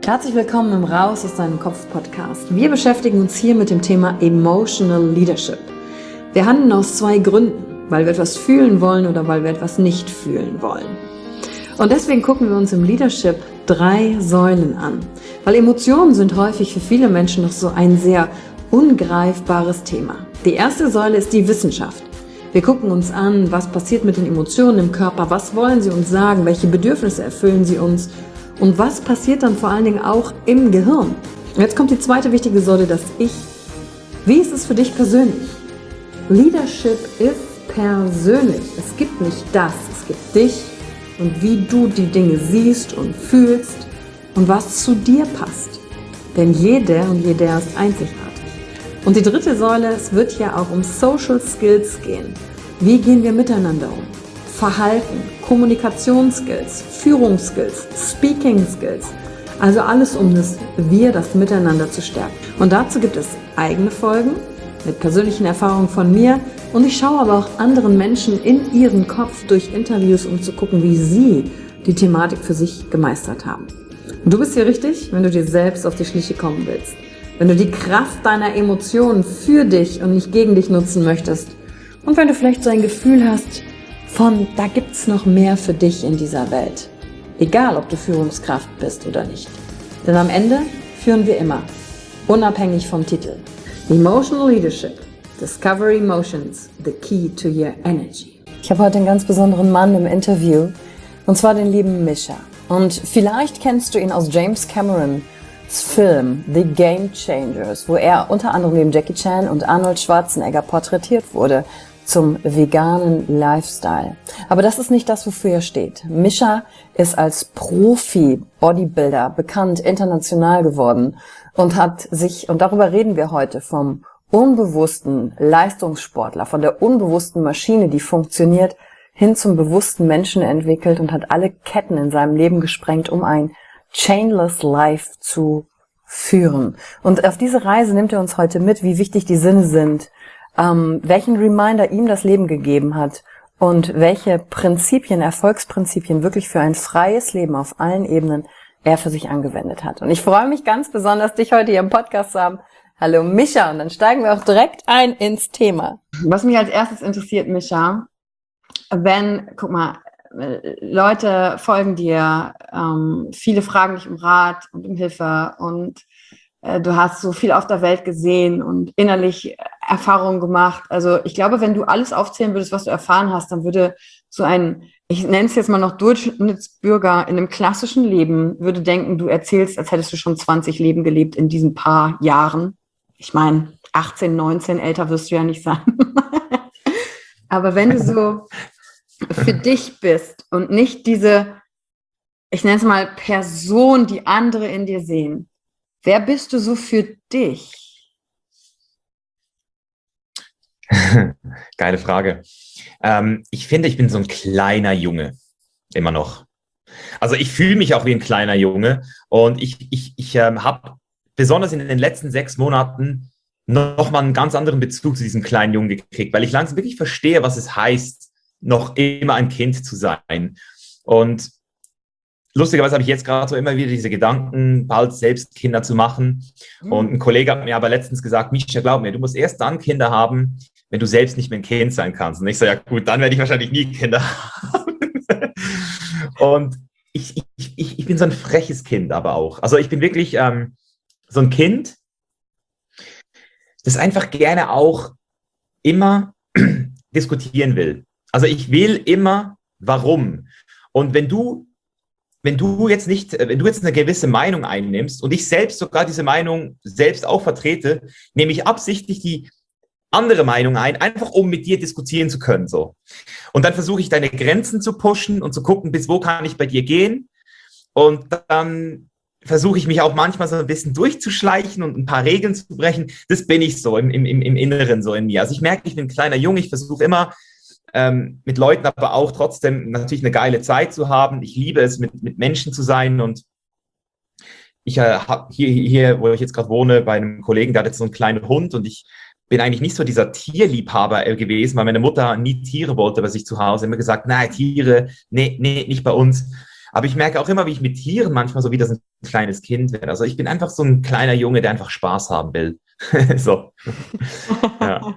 Herzlich willkommen im Raus aus deinem Kopf Podcast. Wir beschäftigen uns hier mit dem Thema Emotional Leadership. Wir handeln aus zwei Gründen, weil wir etwas fühlen wollen oder weil wir etwas nicht fühlen wollen. Und deswegen gucken wir uns im Leadership 3 Säulen an, weil Emotionen sind häufig für viele Menschen noch so ein sehr ungreifbares Thema. Die erste Säule ist die Wissenschaft. Wir gucken uns an, was passiert mit den Emotionen im Körper, was wollen sie uns sagen, welche Bedürfnisse erfüllen sie uns und was passiert dann vor allen Dingen auch im Gehirn. Und jetzt kommt die zweite wichtige Säule, das Ich. Wie ist es für dich persönlich? Leadership ist persönlich. Es gibt nicht das, es gibt dich und wie du die Dinge siehst und fühlst und was zu dir passt. Denn jeder und jeder ist einzigartig. Und die dritte Säule, es wird ja auch um Social Skills gehen. Wie gehen wir miteinander um? Verhalten, Kommunikationsskills, Führungsskills, Speaking Skills. Also alles um das Miteinander zu stärken. Und dazu gibt es eigene Folgen mit persönlichen Erfahrungen von mir. Und ich schaue aber auch anderen Menschen in ihren Kopf durch Interviews, um zu gucken, wie sie die Thematik für sich gemeistert haben. Und du bist hier richtig, wenn du dir selbst auf die Schliche kommen willst. Wenn du die Kraft deiner Emotionen für dich und nicht gegen dich nutzen möchtest. Und wenn du vielleicht so ein Gefühl hast, da gibt's noch mehr für dich in dieser Welt. Egal, ob du Führungskraft bist oder nicht. Denn am Ende führen wir immer, unabhängig vom Titel. Emotional Leadership. Discover Emotions, the key to your energy. Ich habe heute einen ganz besonderen Mann im Interview, und zwar den lieben Mischa. Und vielleicht kennst du ihn aus James Camerons Film The Game Changers, wo er unter anderem neben Jackie Chan und Arnold Schwarzenegger porträtiert wurde zum veganen Lifestyle. Aber das ist nicht das, wofür er steht. Mischa ist als Profi-Bodybuilder bekannt, international geworden und und darüber reden wir heute, vom unbewussten Leistungssportler, von der unbewussten Maschine, die funktioniert, hin zum bewussten Menschen entwickelt und hat alle Ketten in seinem Leben gesprengt, um ein Chainless Life zu führen. Und auf diese Reise nimmt er uns heute mit, wie wichtig die Sinne sind, welchen Reminder ihm das Leben gegeben hat und welche Prinzipien, Erfolgsprinzipien wirklich für ein freies Leben auf allen Ebenen er für sich angewendet hat. Und ich freue mich ganz besonders, dich heute hier im Podcast zu haben. Hallo Mischa, und dann steigen wir auch direkt ein ins Thema. Was mich als erstes interessiert, Mischa, guck mal, Leute folgen dir, viele fragen dich um Rat und um Hilfe und du hast so viel auf der Welt gesehen und innerlich Erfahrungen gemacht. Also ich glaube, wenn du alles aufzählen würdest, was du erfahren hast, dann würde so ein, ich nenne es jetzt mal noch Durchschnittsbürger in einem klassischen Leben, würde denken, du erzählst, als hättest du schon 20 Leben gelebt in diesen paar Jahren. Ich meine, 18, 19, älter wirst du ja nicht sein. Aber wenn du so für dich bist und nicht diese, ich nenne es mal Person, die andere in dir sehen, wer bist du so für dich? Geile Frage. Ich finde, ich bin so ein kleiner Junge, immer noch. Also ich fühle mich auch wie ein kleiner Junge und ich habe besonders in den letzten 6 Monaten nochmal einen ganz anderen Bezug zu diesem kleinen Jungen gekriegt, weil ich langsam wirklich verstehe, was es heißt, noch immer ein Kind zu sein. Und lustigerweise habe ich jetzt gerade so immer wieder diese Gedanken, bald selbst Kinder zu machen. Und ein Kollege hat mir aber letztens gesagt, Mischa, glaub mir, du musst erst dann Kinder haben, wenn du selbst nicht mehr ein Kind sein kannst. Und ich so, ja gut, dann werde ich wahrscheinlich nie Kinder haben. Und ich bin so ein freches Kind aber auch. Also ich bin wirklich so ein Kind, das einfach gerne auch immer diskutieren will. Also ich will immer, warum. Und wenn du jetzt eine gewisse Meinung einnimmst und ich selbst sogar diese Meinung selbst auch vertrete, nehme ich absichtlich die andere Meinung ein, einfach um mit dir diskutieren zu können, so. Und dann versuche ich deine Grenzen zu pushen und zu gucken, bis wo kann ich bei dir gehen. Und dann versuche ich mich auch manchmal so ein bisschen durchzuschleichen und ein paar Regeln zu brechen. Das bin ich so im Inneren so in mir. Also ich merke, ich bin ein kleiner Junge, ich versuche immer mit Leuten aber auch trotzdem natürlich eine geile Zeit zu haben. Ich liebe es, mit Menschen zu sein und ich habe hier, wo ich jetzt gerade wohne, bei einem Kollegen, der hat jetzt so einen kleinen Hund und ich bin eigentlich nicht so dieser Tierliebhaber gewesen, weil meine Mutter nie Tiere wollte bei sich zu Hause. Immer gesagt, nein, Tiere, nee, nicht bei uns. Aber ich merke auch immer, wie ich mit Tieren manchmal so wie das ein kleines Kind werde. Also ich bin einfach so ein kleiner Junge, der einfach Spaß haben will. So, ja.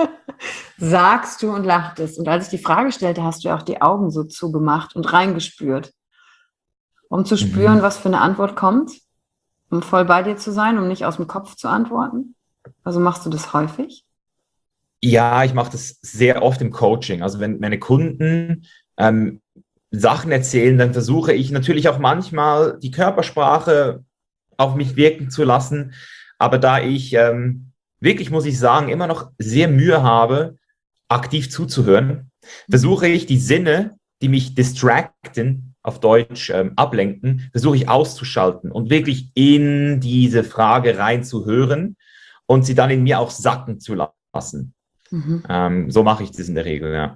Sagst du und lachtest. Und als ich die Frage stellte, hast du ja auch die Augen so zugemacht und reingespürt, um zu spüren, Mhm. was für eine Antwort kommt, um voll bei dir zu sein, um nicht aus dem Kopf zu antworten. Also machst du das häufig? Ja, ich mache das sehr oft im Coaching. Also wenn meine Kunden ähm, Sachen erzählen, dann versuche ich natürlich auch manchmal die Körpersprache auf mich wirken zu lassen. Aber da ich wirklich, muss ich sagen, immer noch sehr Mühe habe, aktiv zuzuhören, versuche ich die Sinne, die mich distracten, auf Deutsch ablenken, versuche ich auszuschalten und wirklich in diese Frage reinzuhören und sie dann in mir auch sacken zu lassen. Mhm. So mache ich das in der Regel, ja.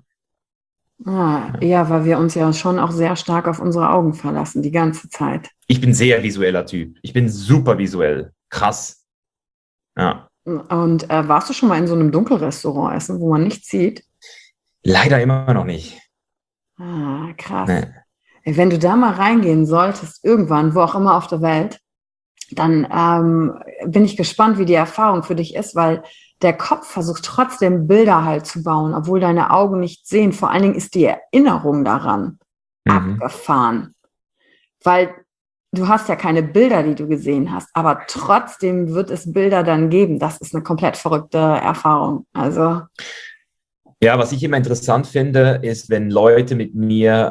Ah, ja, weil wir uns ja schon auch sehr stark auf unsere Augen verlassen, die ganze Zeit. Ich bin sehr visueller Typ. Ich bin super visuell. Krass. Ja. Und warst du schon mal in so einem Dunkelrestaurant essen, wo man nichts sieht? Leider immer noch nicht. Ah, krass. Nee. Wenn du da mal reingehen solltest, irgendwann, wo auch immer auf der Welt, dann bin ich gespannt, wie die Erfahrung für dich ist, weil der Kopf versucht trotzdem Bilder halt zu bauen, obwohl deine Augen nicht sehen. Vor allen Dingen ist die Erinnerung daran Mhm. abgefahren, weil du hast ja keine Bilder, die du gesehen hast, aber trotzdem wird es Bilder dann geben. Das ist eine komplett verrückte Erfahrung. Also, Ja, was ich immer interessant finde, ist, wenn Leute mit mir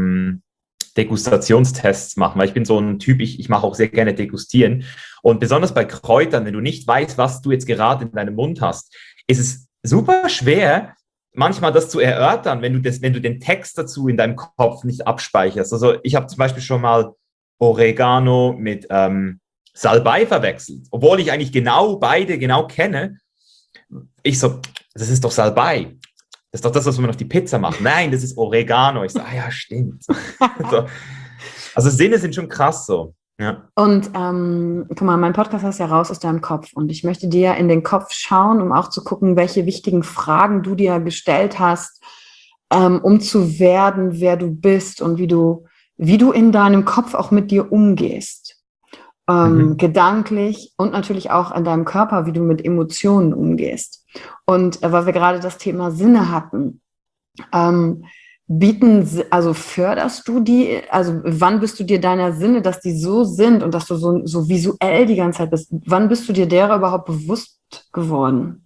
Degustationstests machen, weil ich bin so ein Typ, ich mache auch sehr gerne degustieren. Und besonders bei Kräutern, wenn du nicht weißt, was du jetzt gerade in deinem Mund hast, ist es super schwer, manchmal das zu erörtern, wenn du den Text dazu in deinem Kopf nicht abspeicherst. Also ich habe zum Beispiel schon mal Oregano mit Salbei verwechselt, obwohl ich eigentlich beide genau kenne. Ich so, das ist doch Salbei. Das ist doch das, was man auf die Pizza macht. Nein, das ist Oregano. Ich so, ah ja, stimmt. So. Also Sinne sind schon krass so. Ja. und guck mal, mein Podcast heißt ja raus aus deinem Kopf und ich möchte dir in den Kopf schauen, um auch zu gucken, welche wichtigen Fragen du dir gestellt hast, um zu werden, wer du bist und wie du in deinem Kopf auch mit dir umgehst. Mhm. Gedanklich und natürlich auch in deinem Körper, wie du mit Emotionen umgehst. Und weil wir gerade das Thema Sinne hatten, ähm, also förderst du die, also wann bist du dir deiner Sinne, dass die so sind und dass du so visuell die ganze Zeit bist, wann bist du dir derer überhaupt bewusst geworden?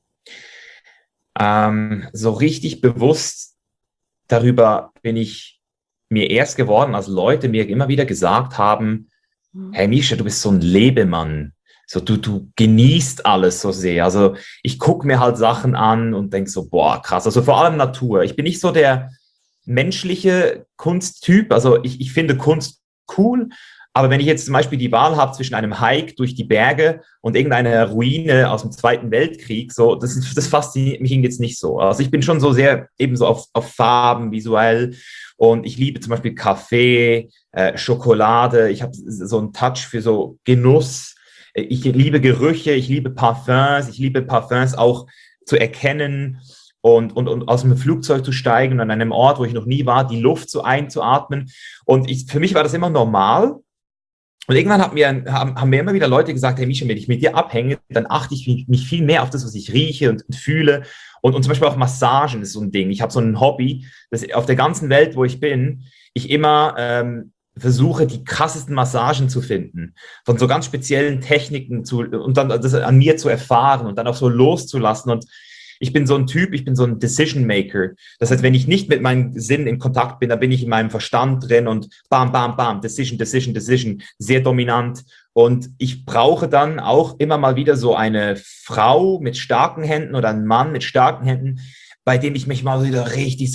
So richtig bewusst darüber bin ich mir erst geworden, als Leute mir immer wieder gesagt haben, hey Misha, du bist so ein Lebemann. So, du genießt alles so sehr. Also ich gucke mir halt Sachen an und denk so, boah, krass. Also vor allem Natur. Ich bin nicht so der menschliche Kunsttyp. Also ich finde Kunst cool. Aber wenn ich jetzt zum Beispiel die Wahl habe zwischen einem Hike durch die Berge und irgendeiner Ruine aus dem Zweiten Weltkrieg, so, das fasziniert mich jetzt nicht so. Also ich bin schon so sehr eben so auf Farben, visuell. Und ich liebe zum Beispiel Kaffee, Schokolade. Ich habe so einen Touch für so Genuss. Ich liebe Gerüche, ich liebe Parfums auch zu erkennen und aus dem Flugzeug zu steigen und an einem Ort, wo ich noch nie war, die Luft so einzuatmen. Und für mich war das immer normal. Und irgendwann haben mir immer wieder Leute gesagt, hey Misha, wenn ich mit dir abhänge, dann achte ich mich viel mehr auf das, was ich rieche und fühle. Und zum Beispiel auch Massagen ist so ein Ding. Ich habe so ein Hobby, dass auf der ganzen Welt, wo ich bin, ich immer versuche, die krassesten Massagen zu finden, von so ganz speziellen Techniken und dann das an mir zu erfahren und dann auch so loszulassen. Und ich bin so ein Typ, ich bin so ein Decision Maker. Das heißt, wenn ich nicht mit meinen Sinnen in Kontakt bin, dann bin ich in meinem Verstand drin und bam, bam, bam, Decision, Decision, Decision, sehr dominant. Und ich brauche dann auch immer mal wieder so eine Frau mit starken Händen oder einen Mann mit starken Händen, bei dem ich mich mal wieder richtig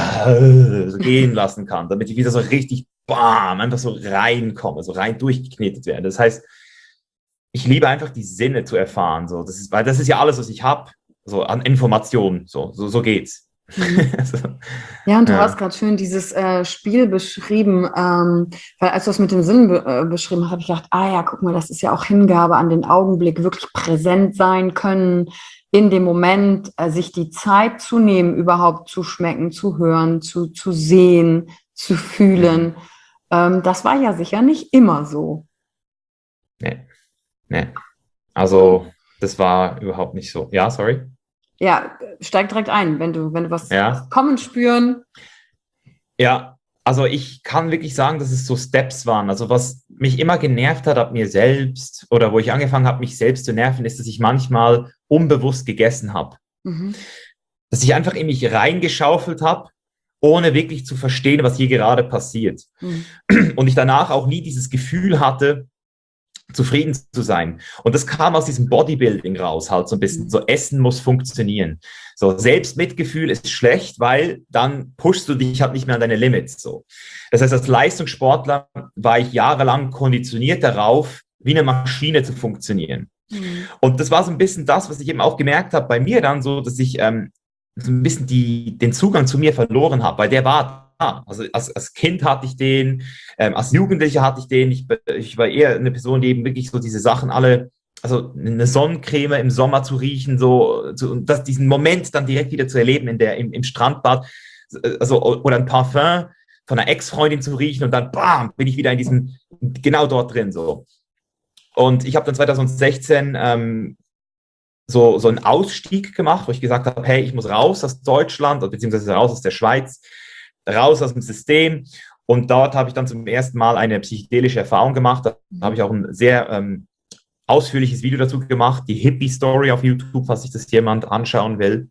so gehen lassen kann, damit ich wieder so richtig bam, einfach so reinkomme, so rein durchgeknetet werde. Das heißt, ich liebe einfach die Sinne zu erfahren, so. Weil das ist ja alles, was ich habe, so an Informationen, so geht's. Mhm. Also, Ja, und du hast ja. gerade schön dieses Spiel beschrieben, weil als du das mit den Sinnen beschrieben hast, habe ich gedacht, ah ja, guck mal, das ist ja auch Hingabe an den Augenblick, wirklich präsent sein können, in dem Moment sich die Zeit zu nehmen, überhaupt zu schmecken, zu hören, zu sehen, zu fühlen. Das war ja sicher nicht immer so. Nee, nee. Also, das war überhaupt nicht so. Ja, sorry. Ja, steig direkt ein, wenn du was Ja. kommen spüren. Ja, also ich kann wirklich sagen, dass es so Steps waren. Also was mich immer genervt hat ab mir selbst oder wo ich angefangen habe, mich selbst zu nerven, ist, dass ich manchmal unbewusst gegessen habe. Mhm. Dass ich einfach in mich reingeschaufelt habe, ohne wirklich zu verstehen, was hier gerade passiert. Mhm. Und ich danach auch nie dieses Gefühl hatte, zufrieden zu sein. Und das kam aus diesem Bodybuilding raus, halt so ein bisschen. So, Essen muss funktionieren. So, Selbstmitgefühl ist schlecht, weil dann pushst du dich halt nicht mehr an deine Limits. So. Das heißt, als Leistungssportler war ich jahrelang konditioniert darauf, wie eine Maschine zu funktionieren. Mhm. Und das war so ein bisschen das, was ich eben auch gemerkt habe bei mir dann so, dass ich so ein bisschen den Zugang zu mir verloren habe, weil der war da. Also als Kind hatte ich den, als Jugendlicher hatte ich den. Ich war eher eine Person, die eben wirklich so diese Sachen alle, also eine Sonnencreme im Sommer zu riechen, und diesen Moment dann direkt wieder zu erleben im Strandbad, also, oder ein Parfum von einer Ex-Freundin zu riechen und dann bam, bin ich wieder genau dort drin, so. Und ich habe dann 2016 so einen Ausstieg gemacht, wo ich gesagt habe, hey, ich muss raus aus Deutschland, beziehungsweise raus aus der Schweiz, raus aus dem System. Und dort habe ich dann zum ersten Mal eine psychedelische Erfahrung gemacht. Da habe ich auch ein sehr ausführliches Video dazu gemacht, die Hippie-Story auf YouTube, falls sich das jemand anschauen will.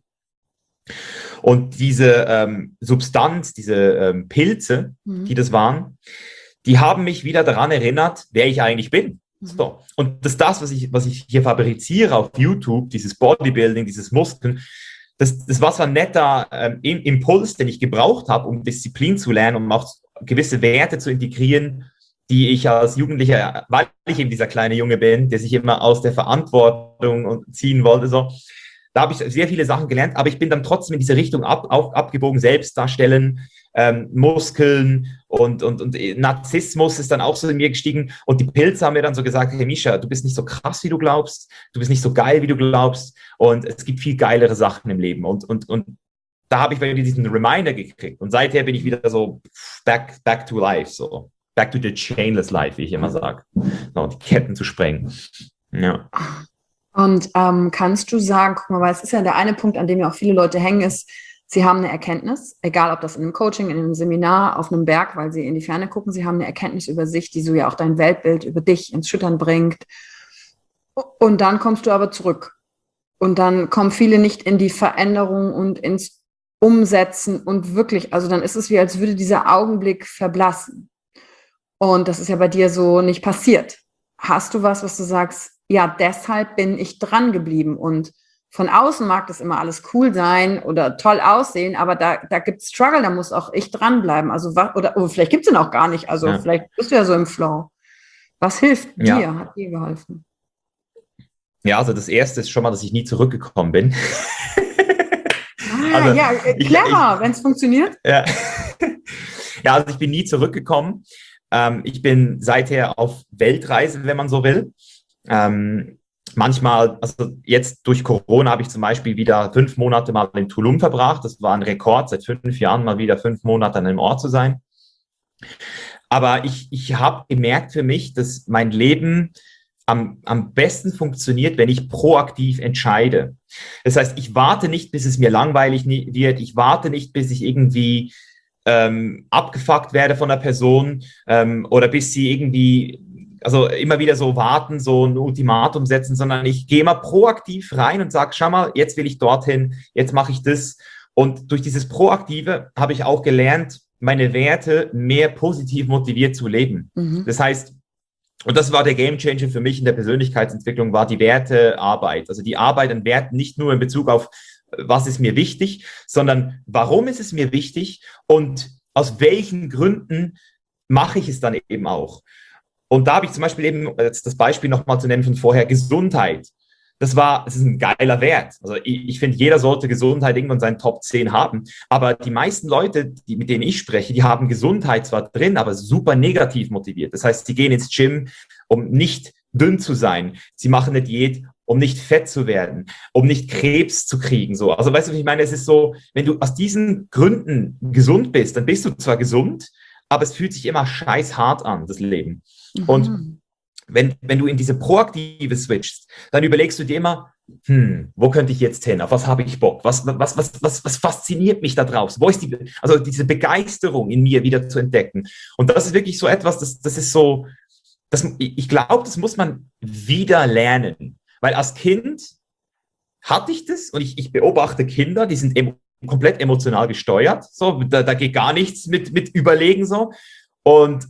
Und diese Substanz, diese Pilze, die das waren, die haben mich wieder daran erinnert, wer ich eigentlich bin. So. Und das, was ich hier fabriziere auf YouTube, dieses Bodybuilding, dieses Muskeln, das war so ein netter Impuls, den ich gebraucht habe, um Disziplin zu lernen, um auch gewisse Werte zu integrieren, die ich als Jugendlicher, weil ich eben dieser kleine Junge bin, der sich immer aus der Verantwortung ziehen wollte, so. Da habe ich sehr viele Sachen gelernt, aber ich bin dann trotzdem in diese Richtung abgebogen, Selbstdarstellen, Muskeln und Narzissmus ist dann auch so in mir gestiegen. Und die Pilze haben mir dann so gesagt, hey Misha, du bist nicht so krass, wie du glaubst, du bist nicht so geil, wie du glaubst und es gibt viel geilere Sachen im Leben. Und da habe ich wieder diesen Reminder gekriegt. Und seither bin ich wieder so back to life, so back to the chainless life, wie ich immer sage. So, die Ketten zu sprengen. Ja. Und kannst du sagen, guck mal, weil es ist ja der eine Punkt, an dem ja auch viele Leute hängen, ist, sie haben eine Erkenntnis, egal ob das in einem Coaching, in einem Seminar, auf einem Berg, weil sie in die Ferne gucken, sie haben eine Erkenntnis über sich, die so ja auch dein Weltbild über dich ins Schüttern bringt. Und dann kommst du aber zurück. Und dann kommen viele nicht in die Veränderung und ins Umsetzen und wirklich, also dann ist es wie, als würde dieser Augenblick verblassen. Und das ist ja bei dir so nicht passiert. Hast du was du sagst, ja, deshalb bin ich dran geblieben und von außen mag das immer alles cool sein oder toll aussehen, aber da gibt es Struggle, da muss auch ich dranbleiben. Also oder vielleicht gibt es ihn auch gar nicht. Also vielleicht bist du ja so im Flow. Was hilft dir? Hat dir geholfen? Ja, also das Erste ist schon mal, dass ich nie zurückgekommen bin. Also, ja, clever, wenn es funktioniert. Ja. Ja, also ich bin nie zurückgekommen. Ich bin seither auf Weltreise, wenn man so will. Manchmal, also jetzt durch Corona habe ich zum Beispiel wieder 5 Monate mal in Tulum verbracht. Das war ein Rekord, seit 5 Jahren mal wieder 5 Monate an einem Ort zu sein. Aber ich habe gemerkt für mich, dass mein Leben am besten funktioniert, wenn ich proaktiv entscheide. Das heißt, ich warte nicht, bis es mir langweilig wird. Ich warte nicht, bis ich irgendwie abgefuckt werde von einer Person oder bis sie irgendwie, also immer wieder so warten, so ein Ultimatum setzen, sondern ich gehe mal proaktiv rein und sage, schau mal, jetzt will ich dorthin, jetzt mache ich das. Und durch dieses Proaktive habe ich auch gelernt, meine Werte mehr positiv motiviert zu leben. Mhm. Das heißt, und das war der Gamechanger für mich in der Persönlichkeitsentwicklung, war die Wertearbeit. Also die Arbeit an Werten nicht nur in Bezug auf, was ist mir wichtig, sondern warum ist es mir wichtig und aus welchen Gründen mache ich es dann eben auch. Und da habe ich zum Beispiel eben, jetzt das Beispiel nochmal zu nennen von vorher, Gesundheit. Das ist ein geiler Wert. Also ich finde, jeder sollte Gesundheit irgendwann in seinen Top 10 haben. Aber die meisten Leute, mit denen ich spreche, die haben Gesundheit zwar drin, aber super negativ motiviert. Das heißt, sie gehen ins Gym, um nicht dünn zu sein. Sie machen eine Diät, um nicht fett zu werden, um nicht Krebs zu kriegen. So. Also weißt du, was ich meine? Es ist so, wenn du aus diesen Gründen gesund bist, dann bist du zwar gesund, aber es fühlt sich immer scheiß hart an, das Leben. Und Mhm. wenn du in diese Proaktive switchst, dann überlegst du dir immer, wo könnte ich jetzt hin? Auf was habe ich Bock? Was fasziniert mich da draußen? Wo ist also diese Begeisterung in mir wieder zu entdecken? Und das ist wirklich so etwas, das ist so, ich glaube, das muss man wieder lernen. Weil als Kind hatte ich das und ich beobachte Kinder, die sind komplett emotional gesteuert. So, da geht gar nichts mit Überlegen so. Und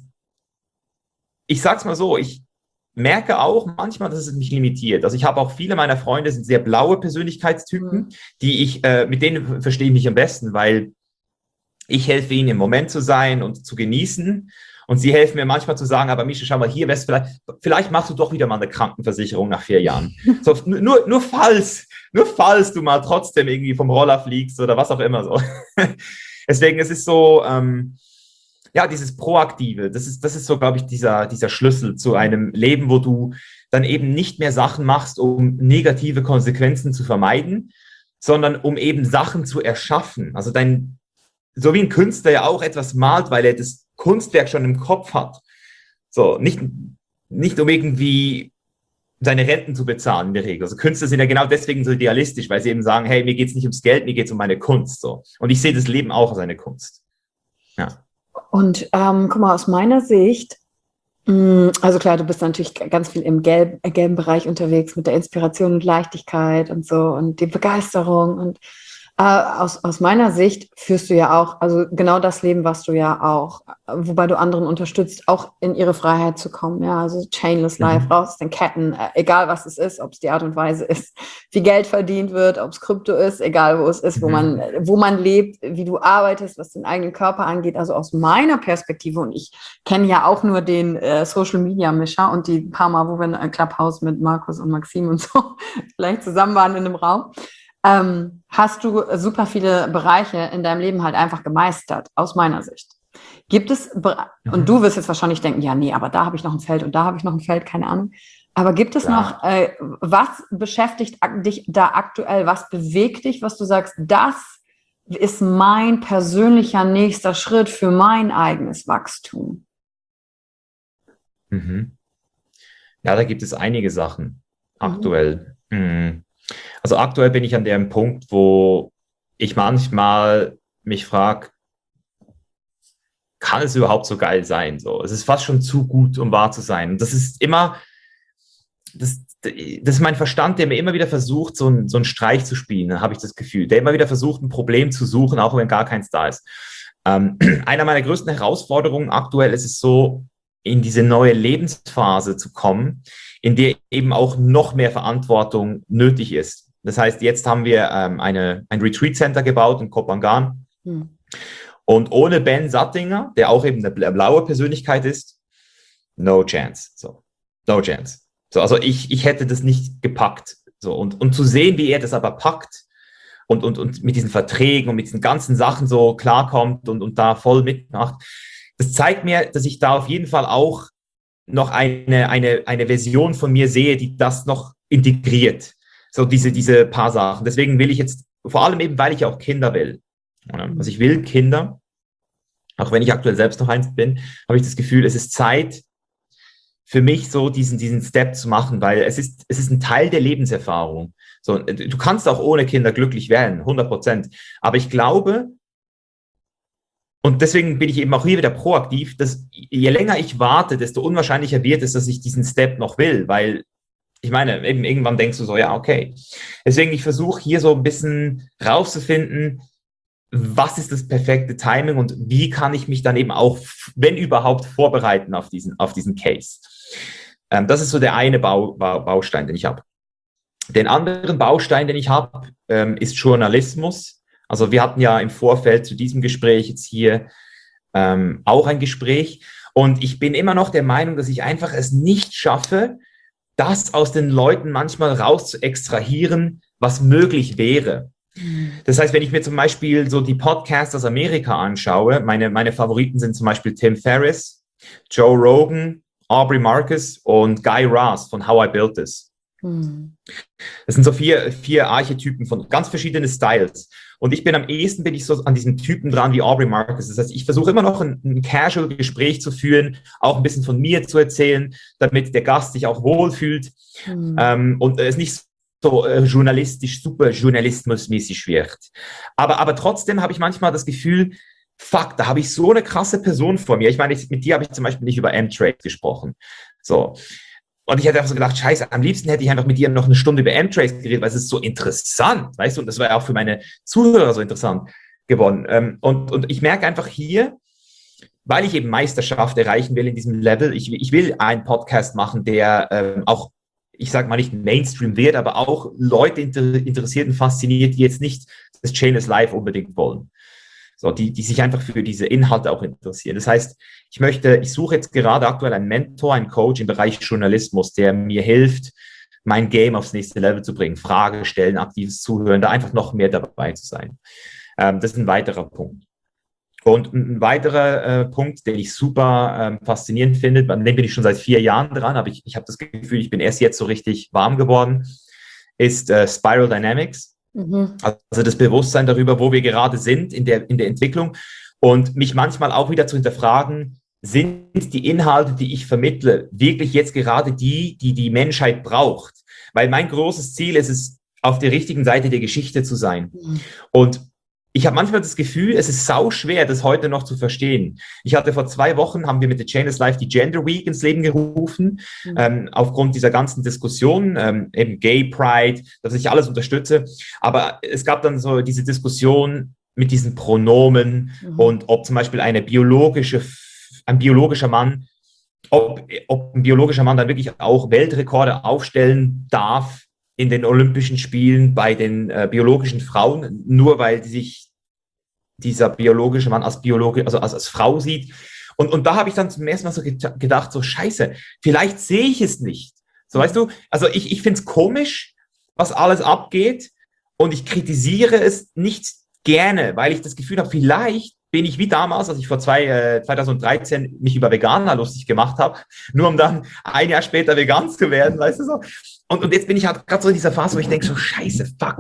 ich sag's mal so, ich merke auch manchmal, dass es mich limitiert. Also ich habe auch viele meiner Freunde sind sehr blaue Persönlichkeitstypen, mit denen verstehe ich mich am besten, weil ich helfe ihnen im Moment zu sein und zu genießen. Und sie helfen mir manchmal zu sagen, aber Mischa, schau mal, hier wär's vielleicht machst du doch wieder mal eine Krankenversicherung nach 4 Jahren. So, nur falls du mal trotzdem irgendwie vom Roller fliegst oder was auch immer so. Deswegen, es ist so, ja, dieses Proaktive, das ist so, glaube ich, dieser Schlüssel zu einem Leben, wo du dann eben nicht mehr Sachen machst, um negative Konsequenzen zu vermeiden, sondern um eben Sachen zu erschaffen. Also so wie ein Künstler ja auch etwas malt, weil er das Kunstwerk schon im Kopf hat. So, nicht um irgendwie seine Renten zu bezahlen in der Regel. Also Künstler sind ja genau deswegen so idealistisch, weil sie eben sagen, hey, mir geht's nicht ums Geld, mir geht's um meine Kunst. So. Und ich sehe das Leben auch als eine Kunst. Ja. Und guck mal, aus meiner Sicht, also klar, du bist natürlich ganz viel im gelben Bereich unterwegs mit der Inspiration und Leichtigkeit und so und die Begeisterung. Und aus meiner Sicht führst du ja auch, also genau das Leben, was du ja auch, wobei du anderen unterstützt, auch in ihre Freiheit zu kommen. Ja, also Chainless Life, raus aus den Ketten, egal was es ist, ob es die Art und Weise ist, wie Geld verdient wird, ob es Krypto ist, egal wo es ist, wo man lebt, wie du arbeitest, was den eigenen Körper angeht. Also aus meiner Perspektive, und ich kenne ja auch nur den Social Media Mischer und die paar Mal, wo wir in Clubhouse mit Markus und Maxim und so vielleicht zusammen waren in einem Raum, hast du super viele Bereiche in deinem Leben halt einfach gemeistert, aus meiner Sicht. Gibt es, und du wirst jetzt wahrscheinlich denken, ja, nee, aber da habe ich noch ein Feld und da habe ich noch ein Feld, keine Ahnung. Aber gibt es noch, was beschäftigt dich da aktuell, was bewegt dich, was du sagst, das ist mein persönlicher nächster Schritt für mein eigenes Wachstum? Mhm. Ja, da gibt es einige Sachen aktuell. Also aktuell bin ich an dem Punkt, wo ich manchmal mich frage, kann es überhaupt so geil sein? So, es ist fast schon zu gut, um wahr zu sein. Und das ist immer, das ist mein Verstand, der mir immer wieder versucht, so einen Streich zu spielen, habe ich das Gefühl. Der immer wieder versucht, ein Problem zu suchen, auch wenn gar keins da ist. Einer meiner größten Herausforderungen aktuell ist es so, in diese neue Lebensphase zu kommen, in der eben auch noch mehr Verantwortung nötig ist. Das heißt, jetzt haben wir ein Retreat Center gebaut in Kopangan. Und ohne Ben Sattinger, der auch eben eine blaue Persönlichkeit ist, no chance. So, no chance. So, also ich hätte das nicht gepackt. So, und zu sehen, wie er das aber packt und mit diesen Verträgen und mit diesen ganzen Sachen so klarkommt und da voll mitmacht, das zeigt mir, dass ich da auf jeden Fall auch noch eine Version von mir sehe, die das noch integriert. So diese paar Sachen. Deswegen will ich jetzt, vor allem eben, weil ich auch Kinder will. Also ich will Kinder, auch wenn ich aktuell selbst noch eins bin, habe ich das Gefühl, es ist Zeit für mich so diesen Step zu machen, weil es ist ein Teil der Lebenserfahrung. So, du kannst auch ohne Kinder glücklich werden, 100%. Aber ich glaube, und deswegen bin ich eben auch hier wieder proaktiv, dass je länger ich warte, desto unwahrscheinlicher wird es, dass ich diesen Step noch will, weil ich meine, eben irgendwann denkst du so, ja, okay. Deswegen, ich versuche hier so ein bisschen rauszufinden, was ist das perfekte Timing und wie kann ich mich dann eben auch, wenn überhaupt, vorbereiten auf diesen Case. Das ist so der eine Baustein, den ich habe. Den anderen Baustein, den ich habe, ist Journalismus. Also wir hatten ja im Vorfeld zu diesem Gespräch jetzt hier auch ein Gespräch. Und ich bin immer noch der Meinung, dass ich einfach es nicht schaffe, das aus den Leuten manchmal raus zu extrahieren, was möglich wäre. Das heißt, wenn ich mir zum Beispiel so die Podcasts aus Amerika anschaue, meine Favoriten sind zum Beispiel Tim Ferriss, Joe Rogan, Aubrey Marcus und Guy Raz von How I Built This. Das sind so vier Archetypen von ganz verschiedenen Styles. Und ich bin am ehesten bin ich so an diesem Typen dran wie Aubrey Marcus. Das heißt, ich versuche immer noch ein Casual-Gespräch zu führen, auch ein bisschen von mir zu erzählen, damit der Gast sich auch wohlfühlt und es nicht so journalistisch, super journalismusmäßig wird. Aber trotzdem habe ich manchmal das Gefühl, fuck, da habe ich so eine krasse Person vor mir. Ich meine, mit dir habe ich zum Beispiel nicht über M-Trade gesprochen. So. Und ich hätte einfach so gedacht, scheiße, am liebsten hätte ich einfach mit dir noch eine Stunde über M-Trace geredet, weil es ist so interessant, weißt du, und das war ja auch für meine Zuhörer so interessant geworden. Und ich merke einfach hier, weil ich eben Meisterschaft erreichen will in diesem Level, ich will einen Podcast machen, der auch, ich sage mal nicht Mainstream wird, aber auch Leute interessiert und fasziniert, die jetzt nicht das Chainless Life unbedingt wollen. So, die sich einfach für diese Inhalte auch interessieren. Das heißt, ich suche jetzt gerade aktuell einen Mentor, einen Coach im Bereich Journalismus, der mir hilft, mein Game aufs nächste Level zu bringen, Fragen stellen, aktives Zuhören, da einfach noch mehr dabei zu sein. Das ist ein weiterer Punkt. Und ein weiterer Punkt, den ich super faszinierend finde, an dem bin ich schon seit 4 Jahren dran, aber ich habe das Gefühl, ich bin erst jetzt so richtig warm geworden, ist Spiral Dynamics. Also das Bewusstsein darüber, wo wir gerade sind in der Entwicklung und mich manchmal auch wieder zu hinterfragen, sind die Inhalte, die ich vermittle, wirklich jetzt gerade die Menschheit braucht? Weil mein großes Ziel ist es, auf der richtigen Seite der Geschichte zu sein. Und ich habe manchmal das Gefühl, es ist sau schwer, das heute noch zu verstehen. Ich hatte vor 2 Wochen, haben wir mit der Chainless Life die Gender Week ins Leben gerufen, aufgrund dieser ganzen Diskussion, eben Gay Pride, dass ich alles unterstütze. Aber es gab dann so diese Diskussion mit diesen Pronomen und ob zum Beispiel ein biologischer Mann, ob ein biologischer Mann dann wirklich auch Weltrekorde aufstellen darf in den Olympischen Spielen bei den biologischen Frauen, nur weil sich dieser biologische Mann als als Frau sieht. Und da habe ich dann zum ersten Mal so gedacht, so scheiße, vielleicht sehe ich es nicht. So, weißt du, also ich finde es komisch, was alles abgeht und ich kritisiere es nicht gerne, weil ich das Gefühl habe, vielleicht bin ich wie damals, als ich vor 2013 mich über Veganer lustig gemacht habe, nur um dann 1 Jahr später vegan zu werden, weißt du so. Und jetzt bin ich halt gerade so in dieser Phase, wo ich denke so, scheiße, fuck,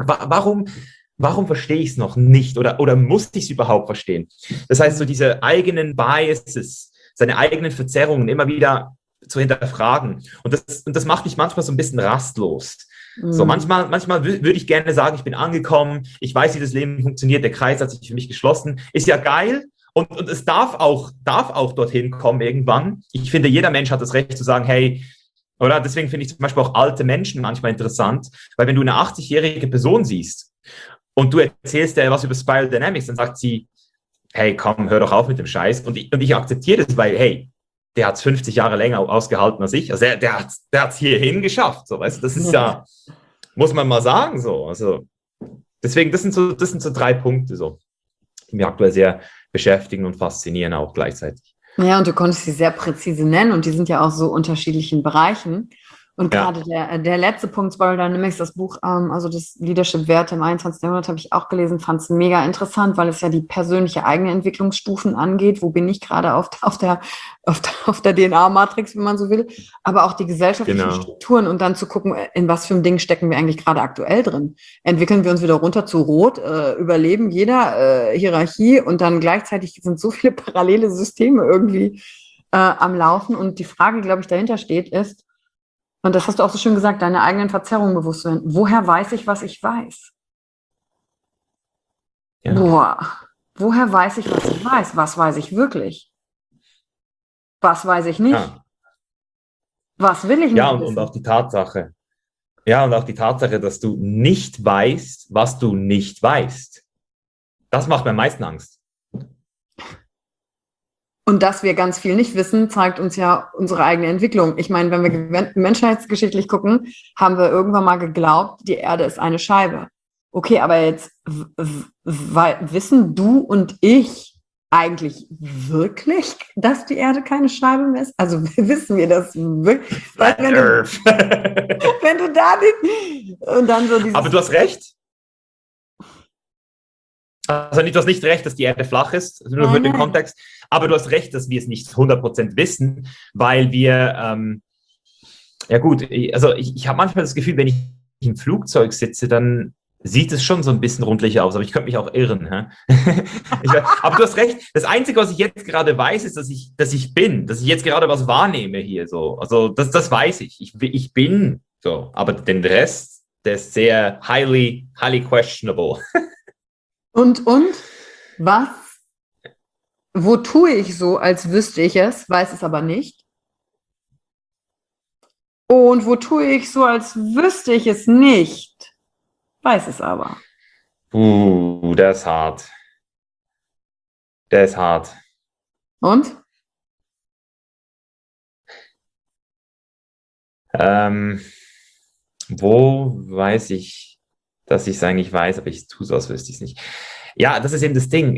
warum verstehe ich es noch nicht oder muss ich es überhaupt verstehen? Das heißt, so diese eigenen Biases, seine eigenen Verzerrungen immer wieder zu hinterfragen. Und das macht mich manchmal so ein bisschen rastlos. So, manchmal würde ich gerne sagen, ich bin angekommen, ich weiß, wie das Leben funktioniert, der Kreis hat sich für mich geschlossen. Ist ja geil und es darf auch dorthin kommen irgendwann. Ich finde, jeder Mensch hat das Recht zu sagen, hey, oder? Deswegen finde ich zum Beispiel auch alte Menschen manchmal interessant, weil wenn du eine 80-jährige Person siehst und du erzählst dir was über Spiral Dynamics, dann sagt sie, hey, komm, hör doch auf mit dem Scheiß. Und ich akzeptiere das, weil, hey, der hat es 50 Jahre länger ausgehalten als ich. Also der hat es hierhin geschafft. So, weißt du, das ist ja, muss man mal sagen, so. Also deswegen, das sind so 3 Punkte, so, die mich aktuell sehr beschäftigen und faszinieren auch gleichzeitig. Ja, und du konntest sie sehr präzise nennen und die sind ja auch so unterschiedlichen Bereichen. Und gerade der letzte Punkt, Spiral Dynamics, das Buch, also das Leadership-Werte im 21. Jahrhundert, habe ich auch gelesen, fand es mega interessant, weil es ja die persönliche eigene Entwicklungsstufen angeht. Wo bin ich gerade auf der DNA-Matrix, wenn man so will, aber auch die gesellschaftlichen Strukturen und dann zu gucken, in was für ein Ding stecken wir eigentlich gerade aktuell drin. Entwickeln wir uns wieder runter zu Rot, überleben jeder Hierarchie und dann gleichzeitig sind so viele parallele Systeme irgendwie am Laufen. Und die Frage, glaube ich, dahinter steht, ist, und das hast du auch so schön gesagt, deine eigenen Verzerrungen bewusst werden. Woher weiß ich, was ich weiß? Ja. Woher weiß ich, was ich weiß? Was weiß ich wirklich? Was weiß ich nicht? Ja. Was will ich nicht wissen? Und auch die Tatsache. Ja, und auch die Tatsache, dass du nicht weißt, was du nicht weißt. Das macht mir am meisten Angst. Und dass wir ganz viel nicht wissen, zeigt uns ja unsere eigene Entwicklung. Ich meine, wenn wir menschheitsgeschichtlich gucken, haben wir irgendwann mal geglaubt, die Erde ist eine Scheibe. Okay, aber jetzt wissen du und ich eigentlich wirklich, dass die Erde keine Scheibe mehr ist? Also wissen wir das wirklich? Wenn du da nicht und dann so dieses. Aber du hast recht. Also du hast nicht recht, dass die Erde flach ist, nur für den Kontext, aber du hast recht, dass wir es nicht 100% wissen, weil wir, ja gut, also ich habe manchmal das Gefühl, wenn ich im Flugzeug sitze, dann sieht es schon so ein bisschen rundlicher aus, aber ich könnte mich auch irren. Aber du hast recht, das Einzige, was ich jetzt gerade weiß, ist, dass ich bin, dass ich jetzt gerade was wahrnehme hier so. Also das weiß ich. Ich bin so, aber den Rest, der ist sehr highly questionable. Und was, wo tue ich so, als wüsste ich es, weiß es aber nicht? Und wo tue ich so, als wüsste ich es nicht, weiß es aber? Der ist hart. Der ist hart. Und? Wo weiß ich, dass ich es eigentlich weiß, aber ich tue so, als wüsste ich es nicht. Ja, das ist eben das Ding.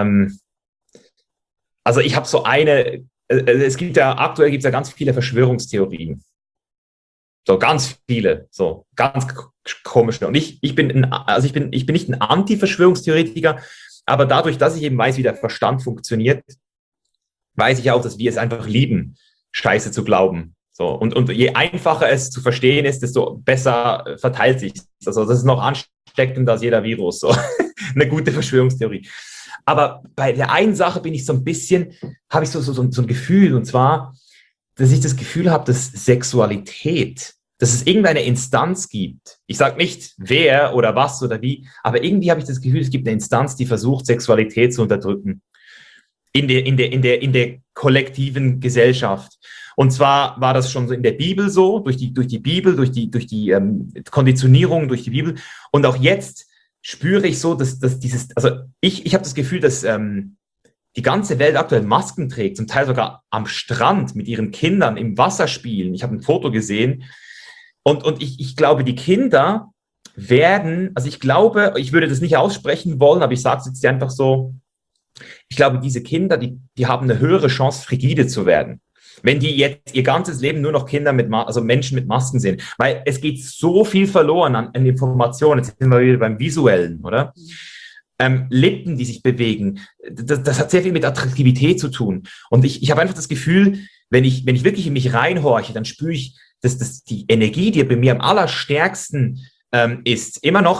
Also ich habe so aktuell gibt es ja ganz viele Verschwörungstheorien. So ganz viele, so ganz komische. Und ich bin nicht ein Anti-Verschwörungstheoretiker, aber dadurch, dass ich eben weiß, wie der Verstand funktioniert, weiß ich auch, dass wir es einfach lieben, Scheiße zu glauben. So, und je einfacher es zu verstehen ist, desto besser verteilt sich. Also das ist noch ansteckender als jeder Virus. So. Eine gute Verschwörungstheorie. Aber bei der einen Sache habe ich so ein Gefühl, und zwar, dass ich das Gefühl habe, dass Sexualität, dass es irgendeine Instanz gibt. Ich sage nicht wer oder was oder wie, aber irgendwie habe ich das Gefühl, es gibt eine Instanz, die versucht, Sexualität zu unterdrücken. In der kollektiven Gesellschaft. Und zwar war das schon so in der Bibel so, durch die Bibel, durch die Konditionierung, durch die Bibel. Und auch jetzt spüre ich so, dass ich habe das Gefühl, dass die ganze Welt aktuell Masken trägt, zum Teil sogar am Strand mit ihren Kindern im Wasser spielen. Ich habe ein Foto gesehen. Und ich glaube, die Kinder werden, also ich glaube, ich würde das nicht aussprechen wollen, aber ich sage es jetzt einfach so, ich glaube, diese Kinder, die haben eine höhere Chance, frigide zu werden. Wenn die jetzt ihr ganzes Leben nur noch Menschen mit Masken sehen. Weil es geht so viel verloren an Informationen. Jetzt sind wir wieder beim Visuellen, oder? Lippen, die sich bewegen. Das hat sehr viel mit Attraktivität zu tun. Und ich habe einfach das Gefühl, wenn ich wirklich in mich reinhorche, dann spüre ich, dass die Energie, die bei mir am allerstärksten ist, immer noch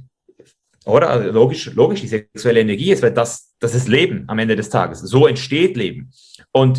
oder logisch, die sexuelle Energie ist, weil das ist Leben am Ende des Tages. So entsteht Leben. Und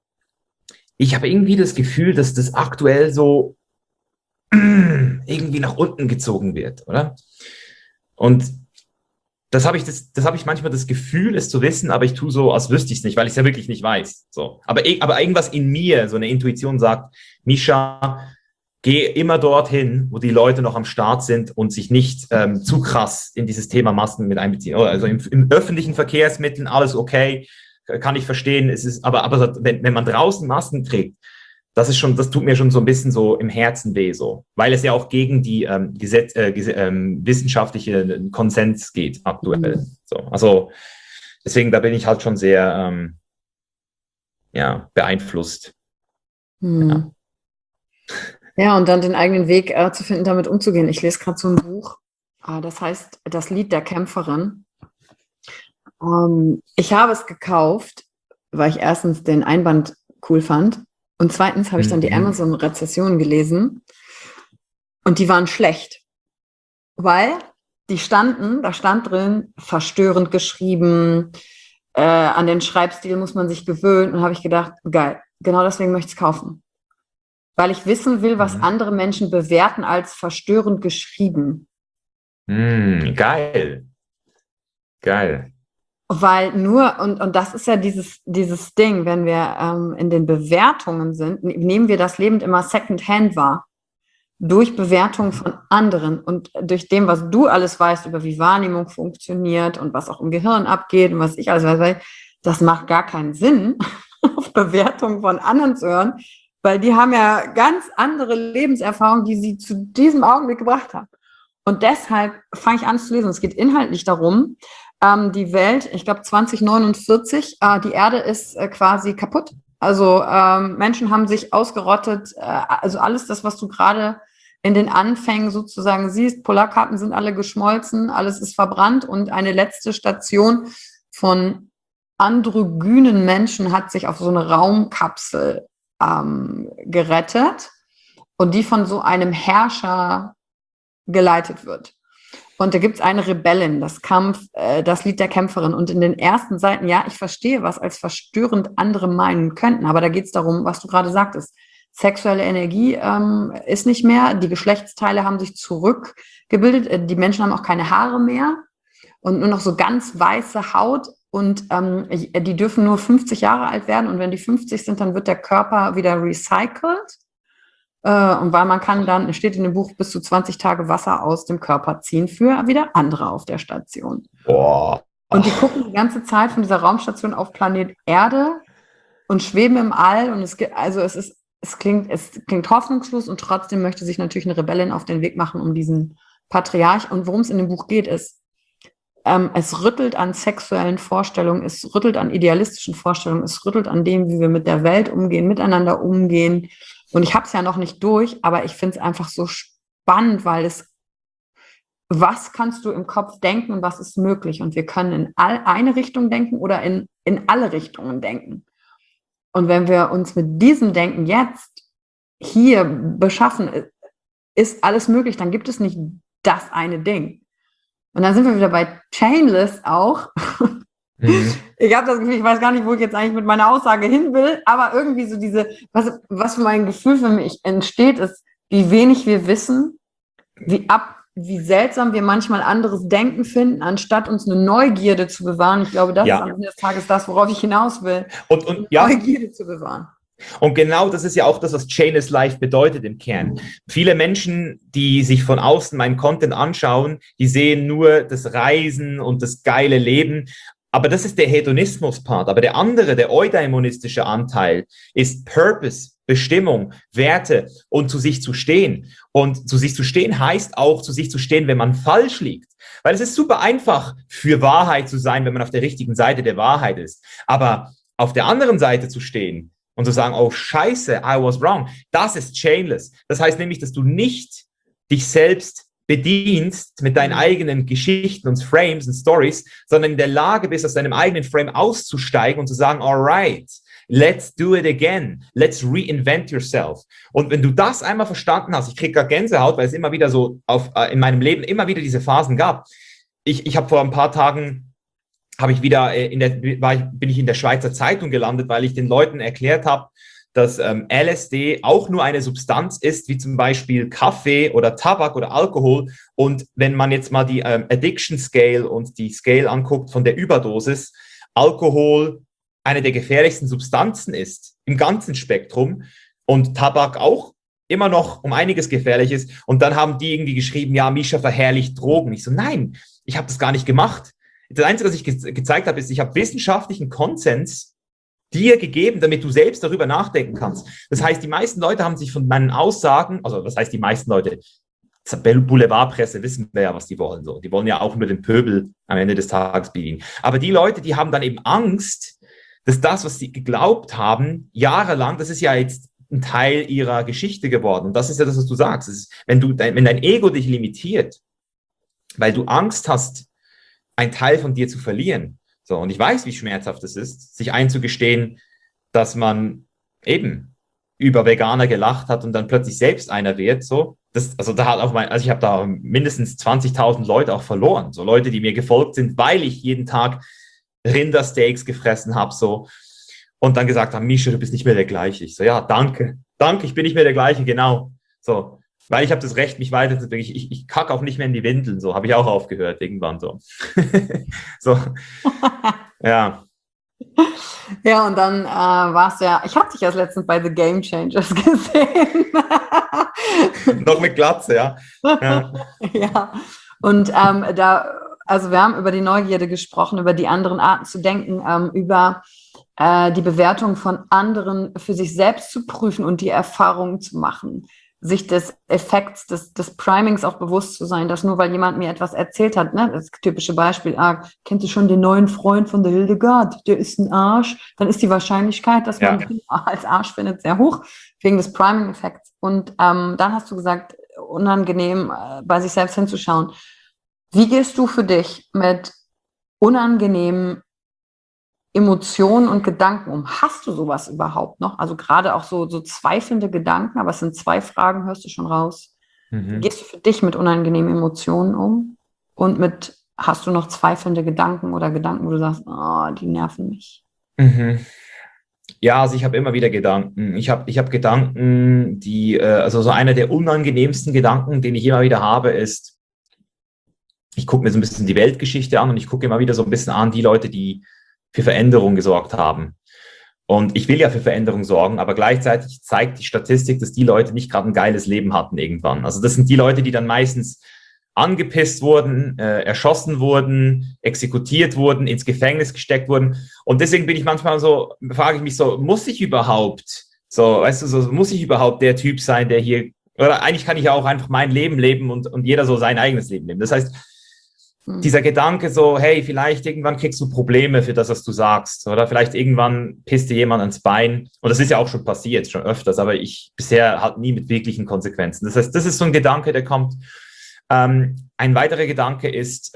ich habe irgendwie das Gefühl, dass das aktuell so irgendwie nach unten gezogen wird, oder? Und das habe ich manchmal das Gefühl, es zu wissen, aber ich tue so, als wüsste ich es nicht, weil ich es ja wirklich nicht weiß. So. Aber irgendwas in mir, so eine Intuition sagt, Mischa, geh immer dorthin, wo die Leute noch am Start sind und sich nicht zu krass in dieses Thema Masken mit einbeziehen. Also im öffentlichen Verkehrsmitteln alles okay, kann ich verstehen. Es ist, aber wenn man draußen Masken trägt, das tut mir schon so ein bisschen so im Herzen weh, so, weil es ja auch gegen die wissenschaftliche Konsens geht aktuell. So, also deswegen, da bin ich halt schon sehr beeinflusst. Ja. Ja, und dann den eigenen Weg zu finden, damit umzugehen. Ich lese gerade so ein Buch, das heißt Das Lied der Kämpferin. Ich habe es gekauft, weil ich erstens den Einband cool fand und zweitens habe ich dann die Amazon-Rezessionen gelesen und die waren schlecht, weil da stand drin, verstörend geschrieben, an den Schreibstil muss man sich gewöhnen und habe ich gedacht, geil, genau deswegen möchte ich es kaufen. Weil ich wissen will, was andere Menschen bewerten als verstörend geschrieben. Geil. Geil. Weil und das ist ja dieses Ding, wenn wir in den Bewertungen sind, nehmen wir das Leben immer second-hand wahr. Durch Bewertungen von anderen und durch dem, was du alles weißt, über wie Wahrnehmung funktioniert und was auch im Gehirn abgeht und was ich alles weiß, das macht gar keinen Sinn, auf Bewertungen von anderen zu hören, weil die haben ja ganz andere Lebenserfahrungen, die sie zu diesem Augenblick gebracht haben. Und deshalb fange ich an zu lesen. Es geht inhaltlich darum, die Welt, ich glaube 2049, die Erde ist quasi kaputt. Also Menschen haben sich ausgerottet. Also alles das, was du gerade in den Anfängen sozusagen siehst, Polarkappen sind alle geschmolzen, alles ist verbrannt und eine letzte Station von androgynen Menschen hat sich auf so eine Raumkapsel gerettet und die von so einem Herrscher geleitet wird. Und da gibt es eine Rebellin, das Lied der Kämpferin. Und in den ersten Seiten, ja, ich verstehe, was als verstörend andere meinen könnten, aber da geht es darum, was du gerade sagtest. Sexuelle Energie ist nicht mehr, die Geschlechtsteile haben sich zurückgebildet, die Menschen haben auch keine Haare mehr und nur noch so ganz weiße Haut. Und die dürfen nur 50 Jahre alt werden. Und wenn die 50 sind, dann wird der Körper wieder recycelt. Und weil man kann dann, es steht in dem Buch, bis zu 20 Tage Wasser aus dem Körper ziehen für wieder andere auf der Station. Boah. Und die gucken die ganze Zeit von dieser Raumstation auf Planet Erde und schweben im All. Und es klingt hoffnungslos und trotzdem möchte sich natürlich eine Rebellin auf den Weg machen, um diesen Patriarch. Und worum es in dem Buch geht, ist, es rüttelt an sexuellen Vorstellungen, es rüttelt an idealistischen Vorstellungen, es rüttelt an dem, wie wir mit der Welt umgehen, miteinander umgehen. Und ich habe es ja noch nicht durch, aber ich finde es einfach so spannend, weil was kannst du im Kopf denken und was ist möglich? Und wir können in eine Richtung denken oder in alle Richtungen denken. Und wenn wir uns mit diesem Denken jetzt hier beschaffen, ist alles möglich, dann gibt es nicht das eine Ding. Und dann sind wir wieder bei Chainless auch. Ich habe das Gefühl, ich weiß gar nicht, wo ich jetzt eigentlich mit meiner Aussage hin will, aber irgendwie so was für mein Gefühl für mich entsteht, ist, wie wenig wir wissen, wie seltsam wir manchmal anderes Denken finden, anstatt uns eine Neugierde zu bewahren. Ich glaube, das ist am Ende des Tages das, worauf ich hinaus will. Und Neugierde zu bewahren. Und genau das ist ja auch das, was Chainless Life bedeutet im Kern. Viele Menschen, die sich von außen meinen Content anschauen, die sehen nur das Reisen und das geile Leben. Aber das ist der Hedonismus-Part. Aber der andere, der eudaimonistische Anteil, ist Purpose, Bestimmung, Werte und zu sich zu stehen. Und zu sich zu stehen heißt auch, zu sich zu stehen, wenn man falsch liegt. Weil es ist super einfach, für Wahrheit zu sein, wenn man auf der richtigen Seite der Wahrheit ist. Aber auf der anderen Seite zu stehen und zu sagen, oh Scheiße, I was wrong, das ist Chainless. Das heißt nämlich, dass du nicht dich selbst bedienst mit deinen eigenen Geschichten und Frames und Stories, sondern in der Lage bist, aus deinem eigenen Frame auszusteigen und zu sagen, all right, let's do it again. Let's reinvent yourself. Und wenn du das einmal verstanden hast, ich kriege gar Gänsehaut, weil es immer wieder so in meinem Leben immer wieder diese Phasen gab. Ich habe vor ein paar Tagen bin ich in der Schweizer Zeitung gelandet, weil ich den Leuten erklärt habe, dass LSD auch nur eine Substanz ist, wie zum Beispiel Kaffee oder Tabak oder Alkohol. Und wenn man jetzt mal die Addiction Scale und die Scale anguckt von der Überdosis, Alkohol eine der gefährlichsten Substanzen ist im ganzen Spektrum und Tabak auch immer noch um einiges gefährlich ist. Und dann haben die irgendwie geschrieben, ja, Misha verherrlicht Drogen. Ich so, nein, ich habe das gar nicht gemacht. Das Einzige, was ich gezeigt habe, ist, ich habe wissenschaftlichen Konsens dir gegeben, damit du selbst darüber nachdenken kannst. Das heißt, die meisten Leute haben sich von meinen Aussagen, also was heißt die meisten Leute, Boulevardpresse, wissen wir ja, was die wollen. So. Die wollen ja auch nur den Pöbel am Ende des Tages bedienen. Aber die Leute, die haben dann eben Angst, dass das, was sie geglaubt haben, jahrelang, das ist ja jetzt ein Teil ihrer Geschichte geworden. Und das ist ja das, was du sagst. Das ist, wenn dein Ego dich limitiert, weil du Angst hast, einen Teil von dir zu verlieren. So, und ich weiß, wie schmerzhaft es ist, sich einzugestehen, dass man eben über Veganer gelacht hat und dann plötzlich selbst einer wird. So, ich habe da mindestens 20.000 Leute auch verloren. So Leute, die mir gefolgt sind, weil ich jeden Tag Rindersteaks gefressen habe. So, und dann gesagt haben, Misha, du bist nicht mehr der gleiche. Ich so, ja, danke, ich bin nicht mehr der gleiche, genau. So, weil ich habe das Recht, mich weiterzuentwickeln. Ich kacke auch nicht mehr in die Windeln, so habe ich auch aufgehört irgendwann so. So, ja. Ja, und dann warst du ja, ich habe dich erst letztens bei The Game Changers gesehen. Noch mit Glatze, ja. Ja, ja. Und also wir haben über die Neugierde gesprochen, über die anderen Arten zu denken, über die Bewertung von anderen für sich selbst zu prüfen und die Erfahrungen zu machen. Sich des Effekts, des Primings auch bewusst zu sein, dass nur weil jemand mir etwas erzählt hat, ne, das typische Beispiel, kennst du schon den neuen Freund von der Hildegard, der ist ein Arsch, dann ist die Wahrscheinlichkeit, dass man ihn als Arsch findet, sehr hoch, wegen des Priming-Effekts. Und dann hast du gesagt, unangenehm bei sich selbst hinzuschauen. Wie gehst du für dich mit unangenehmen Emotionen und Gedanken um? Hast du sowas überhaupt noch? Also gerade auch so zweifelnde Gedanken, aber es sind 2 Fragen, hörst du schon raus. Wie gehst du für dich mit unangenehmen Emotionen um? hast du noch zweifelnde Gedanken oder Gedanken, wo du sagst, oh, die nerven mich? Mhm. Ja, also ich habe immer wieder Gedanken. Ich hab Gedanken, also so einer der unangenehmsten Gedanken, den ich immer wieder habe, ist, ich gucke mir so ein bisschen die Weltgeschichte an und ich gucke immer wieder so ein bisschen an die Leute, die für Veränderung gesorgt haben. Und ich will ja für Veränderung sorgen, aber gleichzeitig zeigt die Statistik, dass die Leute nicht gerade ein geiles Leben hatten irgendwann. Also das sind die Leute, die dann meistens angepisst wurden, erschossen wurden, exekutiert wurden, ins Gefängnis gesteckt wurden. Und deswegen bin ich manchmal so, frage ich mich so, muss ich überhaupt, so, weißt du, so, muss ich überhaupt der Typ sein, der hier, oder eigentlich kann ich ja auch einfach mein Leben leben und jeder so sein eigenes Leben leben. Das heißt, dieser Gedanke so, hey, vielleicht irgendwann kriegst du Probleme für das, was du sagst, oder vielleicht irgendwann pisst dir jemand ans Bein. Und das ist ja auch schon passiert, schon öfters, aber ich bisher halt nie mit wirklichen Konsequenzen. Das heißt, das ist so ein Gedanke, der kommt. Ein weiterer Gedanke ist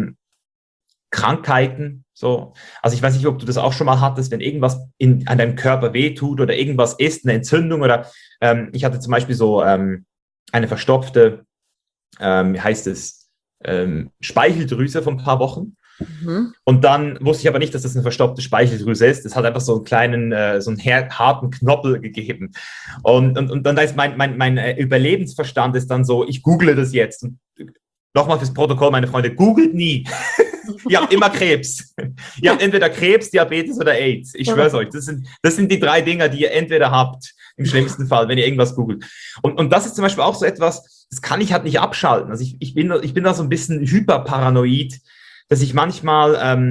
Krankheiten. So. Also ich weiß nicht, ob du das auch schon mal hattest, wenn irgendwas an deinem Körper wehtut oder irgendwas ist, eine Entzündung oder ich hatte zum Beispiel so eine verstopfte, wie heißt es, Speicheldrüse vor ein paar Wochen. Mhm. Und dann wusste ich aber nicht, dass das eine verstopfte Speicheldrüse ist. Das hat einfach so einen kleinen, so einen harten Knoppel gegeben. Und dann ist mein Überlebensverstand ist dann so, ich google das jetzt. Und nochmal fürs Protokoll, meine Freunde, googelt nie. Ihr habt immer Krebs. Ihr habt entweder Krebs, Diabetes oder AIDS. Ich schwöre es euch. Das sind die 3 Dinger, die ihr entweder habt, im schlimmsten Fall, wenn ihr irgendwas googelt. Und das ist zum Beispiel auch so etwas, das kann ich halt nicht abschalten. Also ich bin da so ein bisschen hyperparanoid, dass ich manchmal,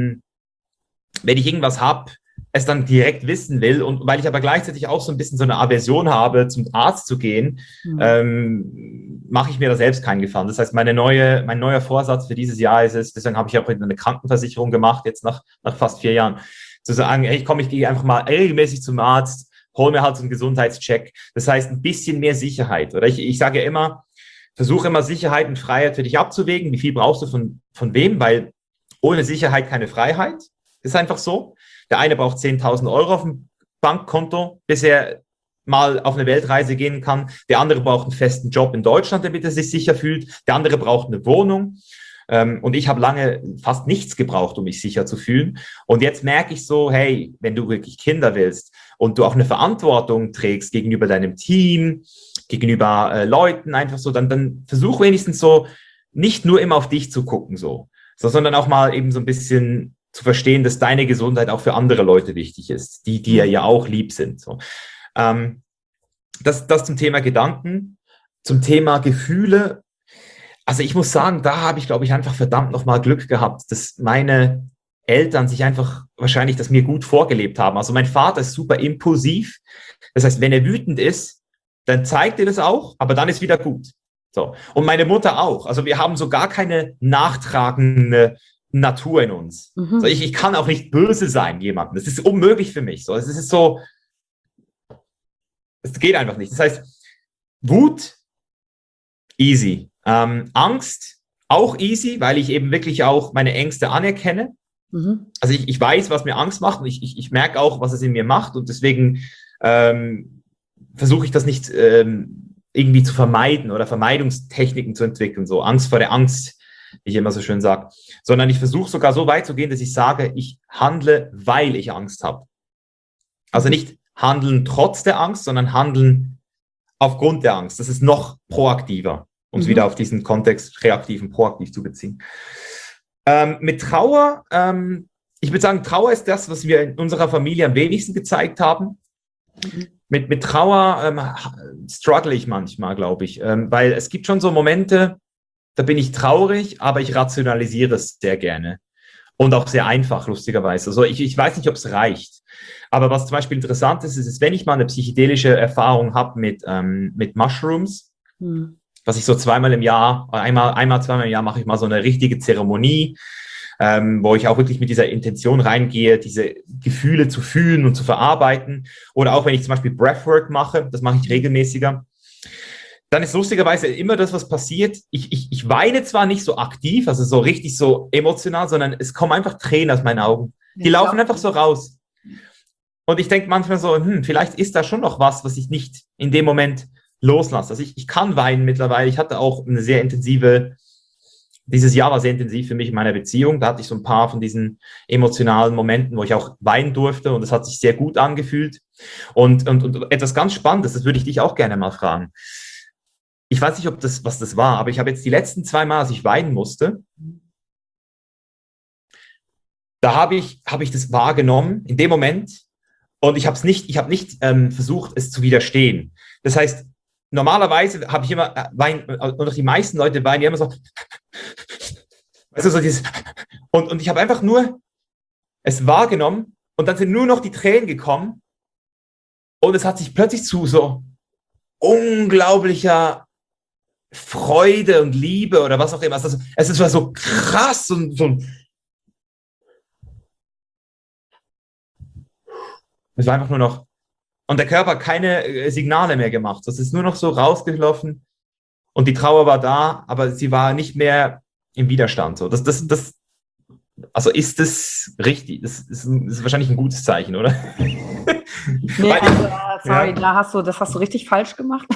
wenn ich irgendwas habe, es dann direkt wissen will. Und weil ich aber gleichzeitig auch so ein bisschen so eine Aversion habe, zum Arzt zu gehen, mache ich mir da selbst keinen Gefallen. Das heißt, mein neuer Vorsatz für dieses Jahr ist es, deswegen habe ich auch eine Krankenversicherung gemacht, jetzt nach fast 4 Jahren, zu sagen, hey, ich gehe einfach mal regelmäßig zum Arzt, hol mir halt so einen Gesundheitscheck. Das heißt, ein bisschen mehr Sicherheit. Oder ich sage ja immer, versuche immer Sicherheit und Freiheit für dich abzuwägen. Wie viel brauchst du von wem? Weil ohne Sicherheit keine Freiheit. Das ist einfach so. Der eine braucht 10.000 Euro auf dem Bankkonto, bis er mal auf eine Weltreise gehen kann. Der andere braucht einen festen Job in Deutschland, damit er sich sicher fühlt. Der andere braucht eine Wohnung. Und ich habe lange fast nichts gebraucht, um mich sicher zu fühlen. Und jetzt merke ich so, hey, wenn du wirklich Kinder willst und du auch eine Verantwortung trägst gegenüber deinem Team, gegenüber Leuten, einfach so, dann versuch wenigstens so, nicht nur immer auf dich zu gucken, sondern auch mal eben so ein bisschen zu verstehen, dass deine Gesundheit auch für andere Leute wichtig ist, die dir ja auch lieb sind. So. Das zum Thema Gedanken, zum Thema Gefühle. Also ich muss sagen, da habe ich, glaube ich, einfach verdammt nochmal Glück gehabt, dass meine Eltern sich einfach wahrscheinlich das mir gut vorgelebt haben. Also mein Vater ist super impulsiv. Das heißt, wenn er wütend ist, dann zeigt er das auch, aber dann ist wieder gut. So. Und meine Mutter auch. Also wir haben so gar keine nachtragende Natur in uns. Mhm. So, ich kann auch nicht böse sein jemandem. Das ist unmöglich für mich. So, es ist so, es geht einfach nicht. Das heißt, Wut, easy. Angst, auch easy, weil ich eben wirklich auch meine Ängste anerkenne. Mhm. Also ich weiß, was mir Angst macht und ich merke auch, was es in mir macht und deswegen versuche ich das nicht irgendwie zu vermeiden oder Vermeidungstechniken zu entwickeln, so Angst vor der Angst, wie ich immer so schön sage, sondern ich versuche sogar so weit zu gehen, dass ich sage, ich handle, weil ich Angst habe. Also nicht handeln trotz der Angst, sondern handeln aufgrund der Angst. Das ist noch proaktiver, um es wieder auf diesen Kontext reaktiv und proaktiv zu beziehen. Mit Trauer, ich würde sagen, Trauer ist das, was wir in unserer Familie am wenigsten gezeigt haben. Mit Trauer struggle ich manchmal, glaube ich, weil es gibt schon so Momente, da bin ich traurig, aber ich rationalisiere es sehr gerne und auch sehr einfach, lustigerweise. Also ich weiß nicht, ob es reicht, aber was zum Beispiel interessant ist, wenn ich mal eine psychedelische Erfahrung habe mit Mushrooms, was ich so zweimal, zweimal im Jahr mache ich mal so eine richtige Zeremonie, wo ich auch wirklich mit dieser Intention reingehe, diese Gefühle zu fühlen und zu verarbeiten. Oder auch wenn ich zum Beispiel Breathwork mache, das mache ich regelmäßiger, dann ist lustigerweise immer das, was passiert. Ich weine zwar nicht so aktiv, also so richtig so emotional, sondern es kommen einfach Tränen aus meinen Augen. Die laufen einfach so raus. Und ich denke manchmal so, vielleicht ist da schon noch was ich nicht in dem Moment loslasse. Also ich kann weinen mittlerweile. Ich hatte auch eine sehr intensive dieses Jahr war sehr intensiv für mich in meiner Beziehung. Da hatte ich so ein paar von diesen emotionalen Momenten, wo ich auch weinen durfte und es hat sich sehr gut angefühlt. Und etwas ganz Spannendes, das würde ich dich auch gerne mal fragen. Ich weiß nicht, was das war, aber ich habe jetzt die letzten 2 Mal, als ich weinen musste, da habe ich das wahrgenommen in dem Moment und ich habe nicht versucht, es zu widerstehen. Das heißt, normalerweise habe ich immer oder die meisten Leute weinen ja immer so, weißt du, so dieses, und ich habe einfach nur es wahrgenommen und dann sind nur noch die Tränen gekommen und es hat sich plötzlich zu so unglaublicher Freude und Liebe oder was auch immer. Also, es ist so krass und so. Es war einfach nur noch, und der Körper hat keine Signale mehr gemacht. Es ist nur noch so rausgelaufen und die Trauer war da, aber sie war nicht mehr im Widerstand. So, also ist das richtig? Das ist wahrscheinlich ein gutes Zeichen, oder? Nee, also, sorry, ja. Das hast du richtig falsch gemacht.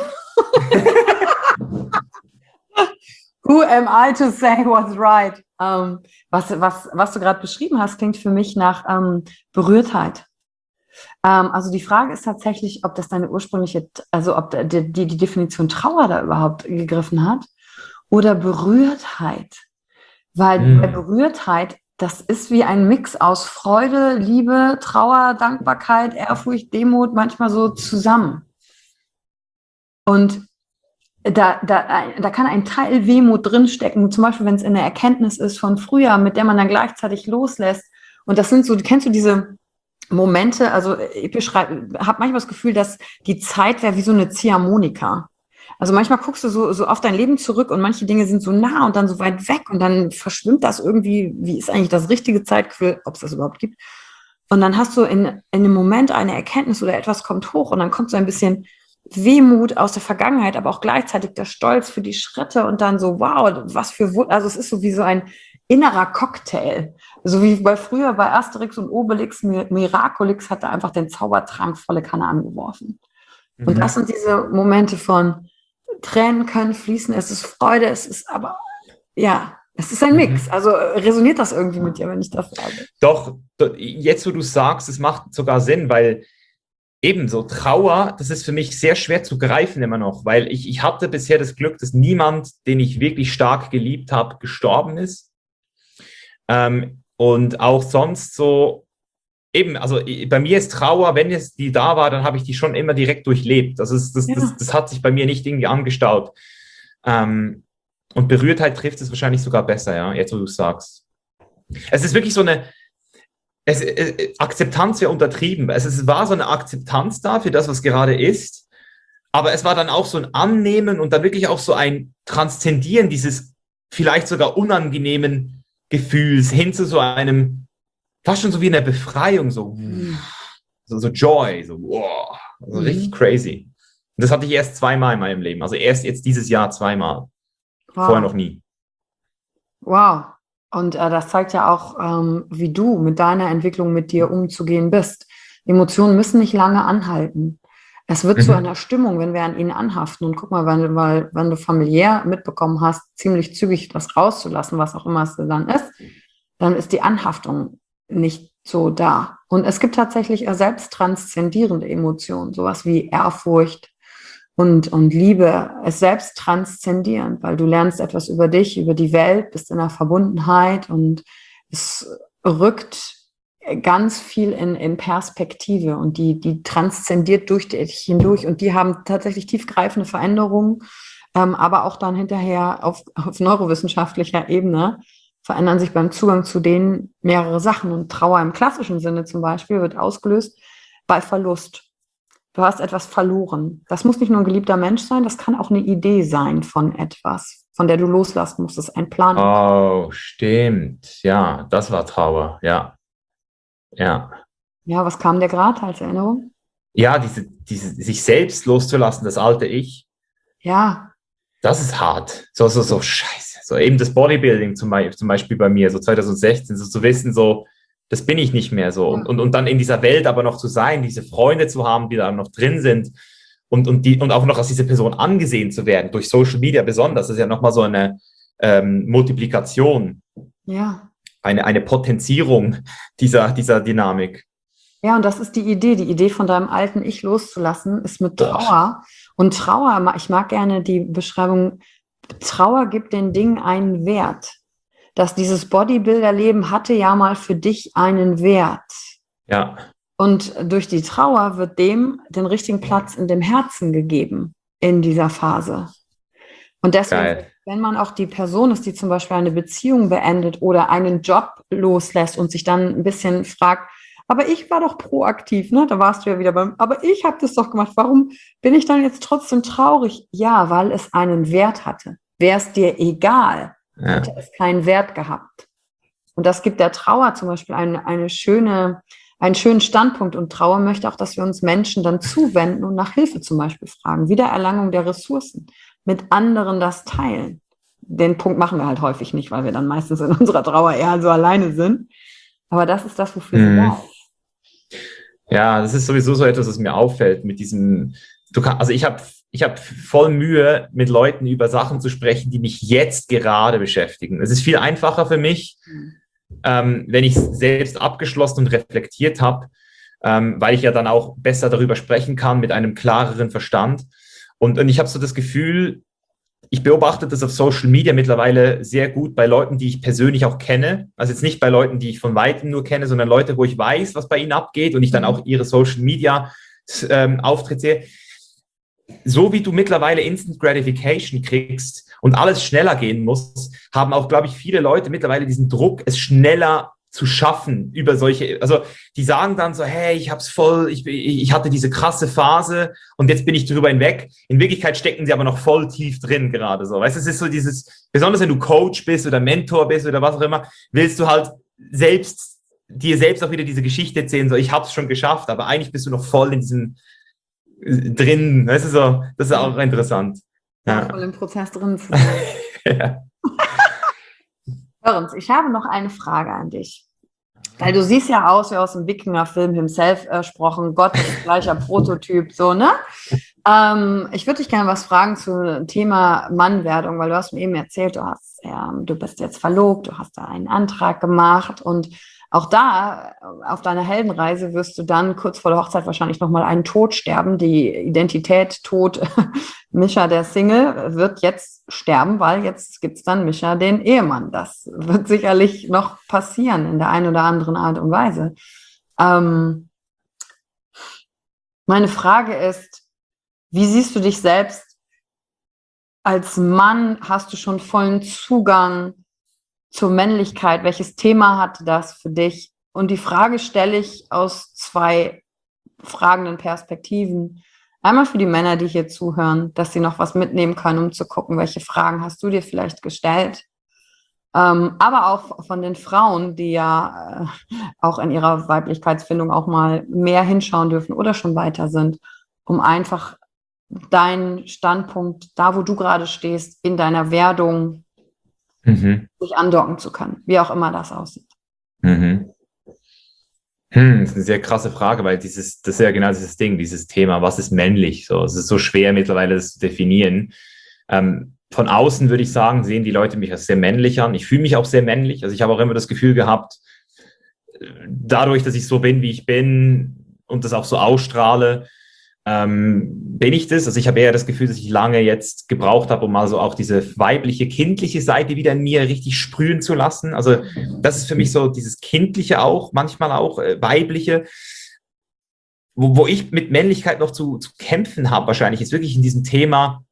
Who am I to say what's right? Was du gerade beschrieben hast, klingt für mich nach Berührtheit. Also die Frage ist tatsächlich, ob das deine ursprüngliche, also ob die Definition Trauer da überhaupt gegriffen hat oder Berührtheit. Weil bei Berührtheit, das ist wie ein Mix aus Freude, Liebe, Trauer, Dankbarkeit, Ehrfurcht, Demut, manchmal so zusammen. Und da kann ein Teil Wehmut drinstecken, zum Beispiel, wenn es in der Erkenntnis ist von früher, mit der man dann gleichzeitig loslässt. Und das sind so, kennst du diese Momente, also ich habe manchmal das Gefühl, dass die Zeit wäre wie so eine Ziehharmonika. Also manchmal guckst du so auf dein Leben zurück und manche Dinge sind so nah und dann so weit weg und dann verschwimmt das irgendwie, wie ist eigentlich das richtige Zeitgefühl, ob es das überhaupt gibt. Und dann hast du in einem Moment eine Erkenntnis oder etwas kommt hoch und dann kommt so ein bisschen Wehmut aus der Vergangenheit, aber auch gleichzeitig der Stolz für die Schritte und dann so, wow, was für, also es ist so wie so ein innerer Cocktail. So wie früher bei Asterix und Obelix, Miraculix hat da einfach den Zaubertrank volle Kanne angeworfen. Und das sind diese Momente von Tränen können fließen, es ist Freude, es ist aber, ja, es ist ein Mix. Also resoniert das irgendwie mit dir, wenn ich das sage? Doch, jetzt wo du sagst, es macht sogar Sinn, weil ebenso Trauer, das ist für mich sehr schwer zu greifen immer noch, weil ich hatte bisher das Glück, dass niemand, den ich wirklich stark geliebt habe, gestorben ist. Und auch sonst so, eben, also bei mir ist Trauer, wenn es die da war, dann habe ich die schon immer direkt durchlebt. Also das hat sich bei mir nicht irgendwie angestaut. Und Berührtheit trifft es wahrscheinlich sogar besser, ja, jetzt wo du es sagst. Es ist wirklich so eine, Akzeptanz wäre untertrieben. Es war so eine Akzeptanz da für das, was gerade ist, aber es war dann auch so ein Annehmen und dann wirklich auch so ein Transzendieren dieses vielleicht sogar unangenehmen Gefühls hin zu so einem, fast schon so wie eine Befreiung, so Joy, so wow, also richtig crazy. Und das hatte ich erst 2-mal in meinem Leben, also erst jetzt dieses Jahr 2-mal, vorher noch nie. Wow. Und das zeigt ja auch, wie du mit deiner Entwicklung mit dir umzugehen bist. Emotionen müssen nicht lange anhalten. Es wird zu einer Stimmung, wenn wir an ihnen anhaften. Und guck mal, wenn du familiär mitbekommen hast, ziemlich zügig das rauszulassen, was auch immer es dann ist die Anhaftung nicht so da. Und es gibt tatsächlich selbst transzendierende Emotionen, sowas wie Ehrfurcht und Liebe, es selbst transzendierend, weil du lernst etwas über dich, über die Welt, bist in der Verbundenheit und es rückt ganz viel in Perspektive und die transzendiert durch dich hindurch und die haben tatsächlich tiefgreifende Veränderungen, aber auch dann hinterher auf neurowissenschaftlicher Ebene verändern sich beim Zugang zu denen mehrere Sachen und Trauer im klassischen Sinne zum Beispiel wird ausgelöst bei Verlust. Du hast etwas verloren. Das muss nicht nur ein geliebter Mensch sein, das kann auch eine Idee sein von etwas, von der du loslassen musst. Das ist ein Plan. Oh, stimmt. Ja, das war Trauer. Ja. Ja. Ja, was kam dir gerade als Erinnerung? Ja, diese sich selbst loszulassen, das alte Ich. Ja. Das ist hart. So scheiße. So eben das Bodybuilding zum Beispiel bei mir, so 2016, so zu wissen, so, das bin ich nicht mehr so. Und dann in dieser Welt aber noch zu sein, diese Freunde zu haben, die da noch drin sind und auch noch als diese Person angesehen zu werden, durch Social Media besonders. Das ist ja nochmal so eine Multiplikation, eine Potenzierung dieser Dynamik. Ja, und das ist die Idee von deinem alten Ich loszulassen, ist mit Trauer. Und Trauer, ich mag gerne die Beschreibung, Trauer gibt den Dingen einen Wert. Dass dieses Bodybuilder-Leben hatte ja mal für dich einen Wert. Ja. Und durch die Trauer wird dem den richtigen Platz in dem Herzen gegeben in dieser Phase. Und deswegen, wenn man auch die Person ist, die zum Beispiel eine Beziehung beendet oder einen Job loslässt und sich dann ein bisschen fragt, aber ich war doch proaktiv, ne? Da warst du ja wieder aber ich habe das doch gemacht. Warum bin ich dann jetzt trotzdem traurig? Ja, weil es einen Wert hatte. Wäre es dir egal, hätte es keinen Wert gehabt. Und das gibt der Trauer zum Beispiel einen schönen Standpunkt. Und Trauer möchte auch, dass wir uns Menschen dann zuwenden und nach Hilfe zum Beispiel fragen. Wiedererlangung der Ressourcen. Mit anderen das teilen. Den Punkt machen wir halt häufig nicht, weil wir dann meistens in unserer Trauer eher so alleine sind. Aber das ist das, wofür sie da ist. Ja, das ist sowieso so etwas, was mir auffällt mit diesem, ich habe voll Mühe, mit Leuten über Sachen zu sprechen, die mich jetzt gerade beschäftigen. Es ist viel einfacher für mich, wenn ich es selbst abgeschlossen und reflektiert habe, weil ich ja dann auch besser darüber sprechen kann mit einem klareren Verstand. Und ich habe so das Gefühl, ich beobachte das auf Social Media mittlerweile sehr gut bei Leuten, die ich persönlich auch kenne. Also jetzt nicht bei Leuten, die ich von Weitem nur kenne, sondern Leute, wo ich weiß, was bei ihnen abgeht und ich dann auch ihre Social Media Auftritte sehe. So wie du mittlerweile Instant Gratification kriegst und alles schneller gehen muss, haben auch, glaube ich, viele Leute mittlerweile diesen Druck, es schneller zu schaffen über solche, also die sagen dann so, hey, ich hatte diese krasse Phase und jetzt bin ich drüber hinweg. In Wirklichkeit stecken sie aber noch voll tief drin gerade so. Weißt du, es ist so dieses, besonders wenn du Coach bist oder Mentor bist oder was auch immer, willst du halt dir selbst auch wieder diese Geschichte erzählen, so ich hab's schon geschafft, aber eigentlich bist du noch voll in diesem drin, weißt du so, das ist auch interessant. Ja, voll im Prozess drin zu sein. Ja. Hör uns, ich habe noch eine Frage an dich. Weil du siehst ja aus wie aus dem Wikinger-Film Himself gesprochen, Gott ist gleicher Prototyp, so, ne? Ich würde dich gerne was fragen zum Thema Mannwerdung, weil du hast mir eben erzählt, du bist jetzt verlobt, du hast da einen Antrag gemacht und auch da, auf deiner Heldenreise wirst du dann kurz vor der Hochzeit wahrscheinlich nochmal einen Tod sterben. Die Identität Tod Mischa, der Single, wird jetzt sterben, weil jetzt gibt's dann Mischa, den Ehemann. Das wird sicherlich noch passieren in der einen oder anderen Art und Weise. Meine Frage ist, wie siehst du dich selbst als Mann? Hast du schon vollen Zugang zur Männlichkeit? Welches Thema hatte das für dich? Und die Frage stelle ich aus zwei fragenden Perspektiven. Einmal für die Männer, die hier zuhören, dass sie noch was mitnehmen können, um zu gucken, welche Fragen hast du dir vielleicht gestellt. Aber auch von den Frauen, die ja auch in ihrer Weiblichkeitsfindung auch mal mehr hinschauen dürfen oder schon weiter sind, um einfach deinen Standpunkt, da wo du gerade stehst, in deiner Werdung sich andocken zu können, wie auch immer das aussieht. Das ist eine sehr krasse Frage, weil das ist ja genau dieses Ding, dieses Thema, was ist männlich? So, es ist so schwer mittlerweile, das zu definieren. Von außen würde ich sagen, sehen die Leute mich als sehr männlich an. Ich fühle mich auch sehr männlich. Also ich habe auch immer das Gefühl gehabt, dadurch, dass ich so bin, wie ich bin und das auch so ausstrahle, bin ich das. Also ich habe eher das Gefühl, dass ich lange jetzt gebraucht habe, um also auch diese weibliche, kindliche Seite wieder in mir richtig sprühen zu lassen. Also das ist für mich so dieses Kindliche auch, manchmal auch weibliche, wo ich mit Männlichkeit noch zu kämpfen habe wahrscheinlich, ist wirklich in diesem Thema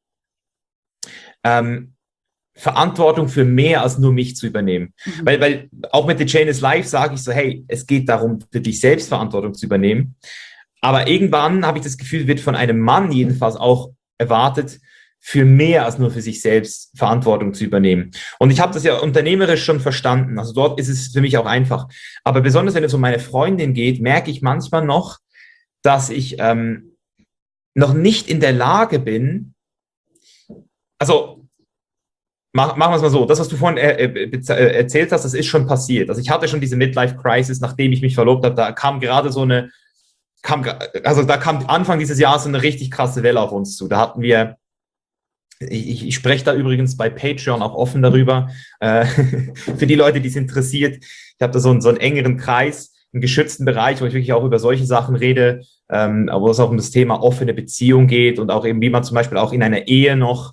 Verantwortung für mehr als nur mich zu übernehmen. Weil auch mit The Chain is Life sage ich so, hey, es geht darum, für dich selbst Verantwortung zu übernehmen. Aber irgendwann habe ich das Gefühl, wird von einem Mann jedenfalls auch erwartet, für mehr als nur für sich selbst Verantwortung zu übernehmen. Und ich habe das ja unternehmerisch schon verstanden. Also dort ist es für mich auch einfach. Aber besonders, wenn es um meine Freundin geht, merke ich manchmal noch, dass ich noch nicht in der Lage bin, also machen wir es mal so, das, was du vorhin erzählt hast, das ist schon passiert. Also ich hatte schon diese Midlife-Crisis, nachdem ich mich verlobt habe, da kam gerade da kam Anfang dieses Jahres so eine richtig krasse Welle auf uns zu. Da hatten wir Ich spreche da übrigens bei Patreon auch offen darüber, für die Leute, die es interessiert. Ich habe da so einen engeren Kreis, einen geschützten Bereich, wo ich wirklich auch über solche Sachen rede, wo es auch um das Thema offene Beziehung geht und auch eben, wie man zum Beispiel auch in einer Ehe noch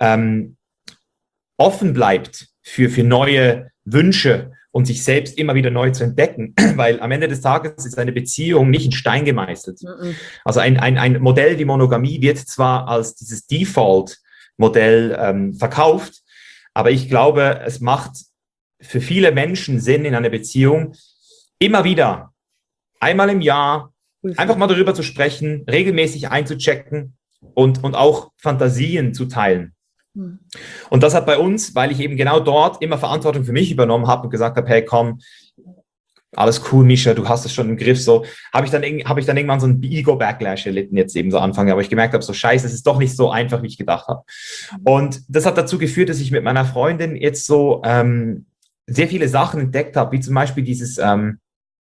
offen bleibt für neue Wünsche und sich selbst immer wieder neu zu entdecken, weil am Ende des Tages ist eine Beziehung nicht in Stein gemeißelt. Also ein Modell wie Monogamie wird zwar als dieses Default-Modell verkauft, aber ich glaube, es macht für viele Menschen Sinn in einer Beziehung, immer wieder, einmal im Jahr, einfach mal darüber zu sprechen, regelmäßig einzuchecken und auch Fantasien zu teilen. Und das hat bei uns, weil ich eben genau dort immer Verantwortung für mich übernommen habe und gesagt habe, hey, komm, alles cool, Mischa, du hast es schon im Griff, so, habe ich dann irgendwann so einen Ego-Backlash erlitten, jetzt eben so Anfang, aber ich gemerkt habe, so scheiße, es ist doch nicht so einfach, wie ich gedacht habe. Und das hat dazu geführt, dass ich mit meiner Freundin jetzt so sehr viele Sachen entdeckt habe, wie zum Beispiel dieses, also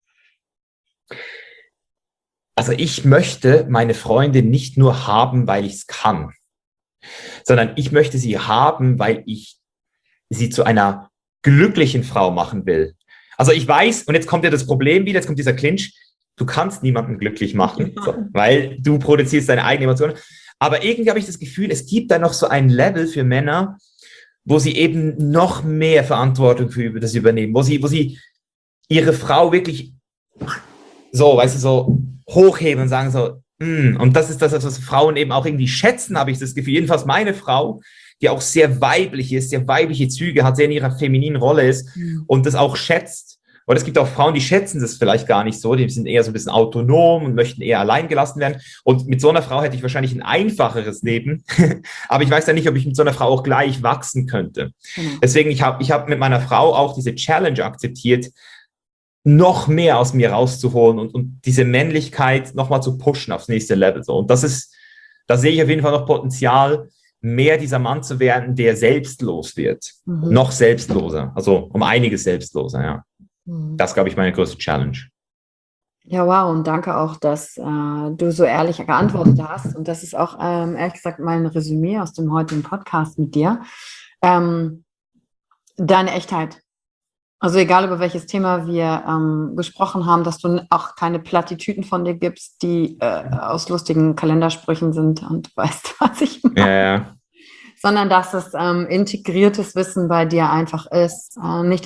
ich möchte meine Freundin nicht nur haben, weil ich es kann, sondern ich möchte sie haben, weil ich sie zu einer glücklichen Frau machen will. Also ich weiß, und jetzt kommt ja das Problem wieder, jetzt kommt dieser Clinch, du kannst niemanden glücklich machen, so, weil du produzierst deine eigenen Emotionen. Aber irgendwie habe ich das Gefühl, es gibt da noch so ein Level für Männer, wo sie eben noch mehr Verantwortung für das übernehmen, wo sie ihre Frau wirklich so, weißt du, so hochheben und sagen so, und das ist das, was Frauen eben auch irgendwie schätzen, habe ich das Gefühl. Jedenfalls meine Frau, die auch sehr weiblich ist, sehr weibliche Züge hat, sehr in ihrer femininen Rolle ist und das auch schätzt. Oder es gibt auch Frauen, die schätzen das vielleicht gar nicht so, die sind eher so ein bisschen autonom und möchten eher allein gelassen werden. Und mit so einer Frau hätte ich wahrscheinlich ein einfacheres Leben. Aber ich weiß ja nicht, ob ich mit so einer Frau auch gleich wachsen könnte. Deswegen, ich hab mit meiner Frau auch diese Challenge akzeptiert, noch mehr aus mir rauszuholen und diese Männlichkeit nochmal zu pushen aufs nächste Level. So. Und da sehe ich auf jeden Fall noch Potenzial, mehr dieser Mann zu werden, der selbstlos wird. Noch selbstloser, also um einiges selbstloser, ja. Das, glaube ich, meine größte Challenge. Ja, wow, und danke auch, dass du so ehrlich geantwortet hast. Und das ist auch, ehrlich gesagt, mein Resümee aus dem heutigen Podcast mit dir. Deine Echtheit. Also egal, über welches Thema wir gesprochen haben, dass du auch keine Plattitüden von dir gibst, die aus lustigen Kalendersprüchen sind und weißt, was ich meine. Ja. Sondern dass es integriertes Wissen bei dir einfach ist. Nicht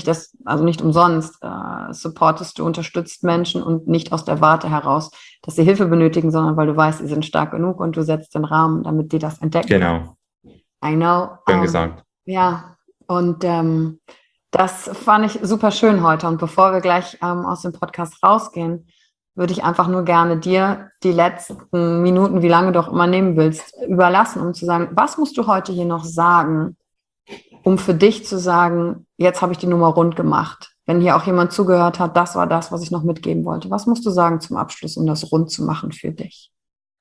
umsonst supportest du, unterstützt Menschen und nicht aus der Warte heraus, dass sie Hilfe benötigen, sondern weil du weißt, sie sind stark genug und du setzt den Rahmen, damit die das entdecken. Genau. I know. Schön gesagt. Ja, und das fand ich super schön heute. Und bevor wir gleich aus dem Podcast rausgehen, würde ich einfach nur gerne dir die letzten Minuten, wie lange du auch immer nehmen willst, überlassen, um zu sagen, was musst du heute hier noch sagen, um für dich zu sagen, jetzt habe ich die Nummer rund gemacht. Wenn hier auch jemand zugehört hat, das war das, was ich noch mitgeben wollte. Was musst du sagen zum Abschluss, um das rund zu machen für dich?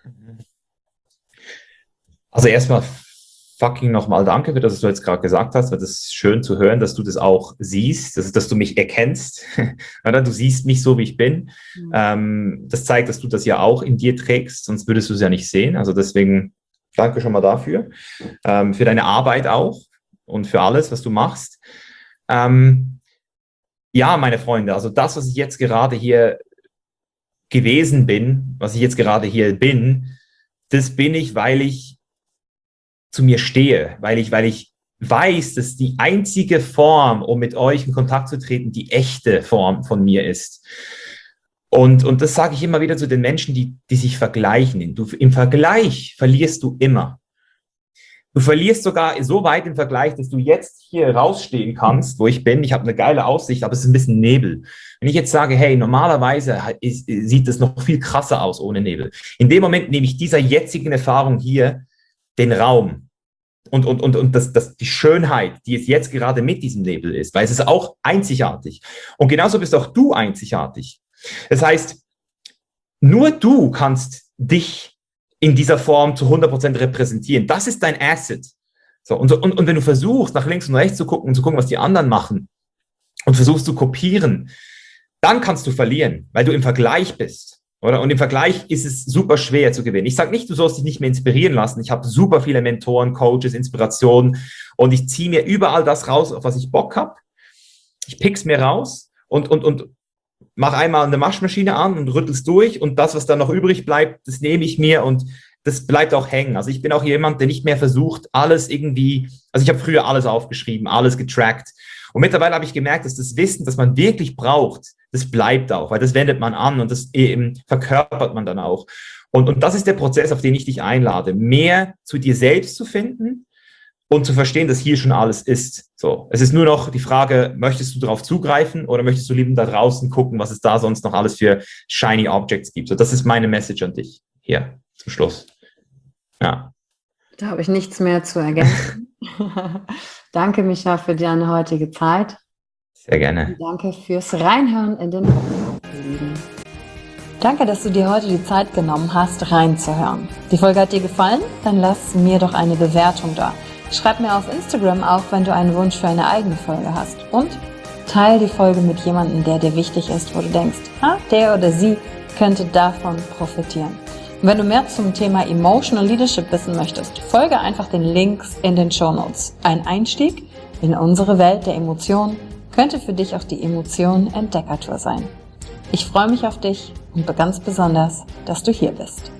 Also erstmal fucking nochmal danke für das, was du jetzt gerade gesagt hast, weil das ist schön zu hören, dass du das auch siehst, dass du mich erkennst. Du siehst mich so, wie ich bin. Das zeigt, dass du das ja auch in dir trägst, sonst würdest du es ja nicht sehen. Also deswegen danke schon mal dafür, für deine Arbeit auch und für alles, was du machst. Ja, meine Freunde, also das, was ich jetzt gerade hier gewesen bin, was ich jetzt gerade hier bin, das bin ich, weil ich zu mir stehe, weil ich weiß, dass die einzige Form, um mit euch in Kontakt zu treten, die echte Form von mir ist. Und das sage ich immer wieder zu den Menschen, die sich vergleichen. Im Vergleich verlierst du immer. Du verlierst sogar so weit im Vergleich, dass du jetzt hier rausstehen kannst, wo ich bin. Ich habe eine geile Aussicht, aber es ist ein bisschen Nebel. Wenn ich jetzt sage, hey, normalerweise sieht es noch viel krasser aus ohne Nebel. In dem Moment nehme ich dieser jetzigen Erfahrung hier den Raum und die Schönheit, die es jetzt gerade mit diesem Nebel ist, weil es ist auch einzigartig. Und genauso bist auch du einzigartig. Das heißt, nur du kannst dich in dieser Form zu 100% repräsentieren. Das ist dein Asset. So, und wenn du versuchst, nach links und rechts zu gucken und zu gucken, was die anderen machen und versuchst zu kopieren, dann kannst du verlieren, weil du im Vergleich bist. Oder? Und im Vergleich ist es super schwer zu gewinnen. Ich sage nicht, du sollst dich nicht mehr inspirieren lassen. Ich habe super viele Mentoren, Coaches, Inspirationen und ich ziehe mir überall das raus, auf was ich Bock habe. Ich pick's mir raus und mach einmal eine Waschmaschine an und rüttel's durch und das, was dann noch übrig bleibt, das nehme ich mir und das bleibt auch hängen. Also ich bin auch jemand, der nicht mehr versucht, alles irgendwie, also ich habe früher alles aufgeschrieben, alles getrackt. Und mittlerweile habe ich gemerkt, dass das Wissen, das man wirklich braucht, das bleibt auch, weil das wendet man an und das eben verkörpert man dann auch. Und das ist der Prozess, auf den ich dich einlade, mehr zu dir selbst zu finden und zu verstehen, dass hier schon alles ist. So, es ist nur noch die Frage, möchtest du darauf zugreifen oder möchtest du lieber da draußen gucken, was es da sonst noch alles für shiny Objects gibt. So, das ist meine Message an dich hier zum Schluss. Ja. Da habe ich nichts mehr zu ergänzen. Danke, Micha, für deine heutige Zeit. Sehr gerne. Und danke fürs Reinhören in den Podcast, ihr Lieben. Danke, dass du dir heute die Zeit genommen hast, reinzuhören. Die Folge hat dir gefallen? Dann lass mir doch eine Bewertung da. Schreib mir auf Instagram auch, wenn du einen Wunsch für eine eigene Folge hast. Und teile die Folge mit jemandem, der dir wichtig ist, wo du denkst, der oder sie könnte davon profitieren. Und wenn du mehr zum Thema Emotional Leadership wissen möchtest, folge einfach den Links in den Shownotes. Ein Einstieg in unsere Welt der Emotionen könnte für dich auch die Emotionen-Entdeckertour sein. Ich freue mich auf dich und ganz besonders, dass du hier bist.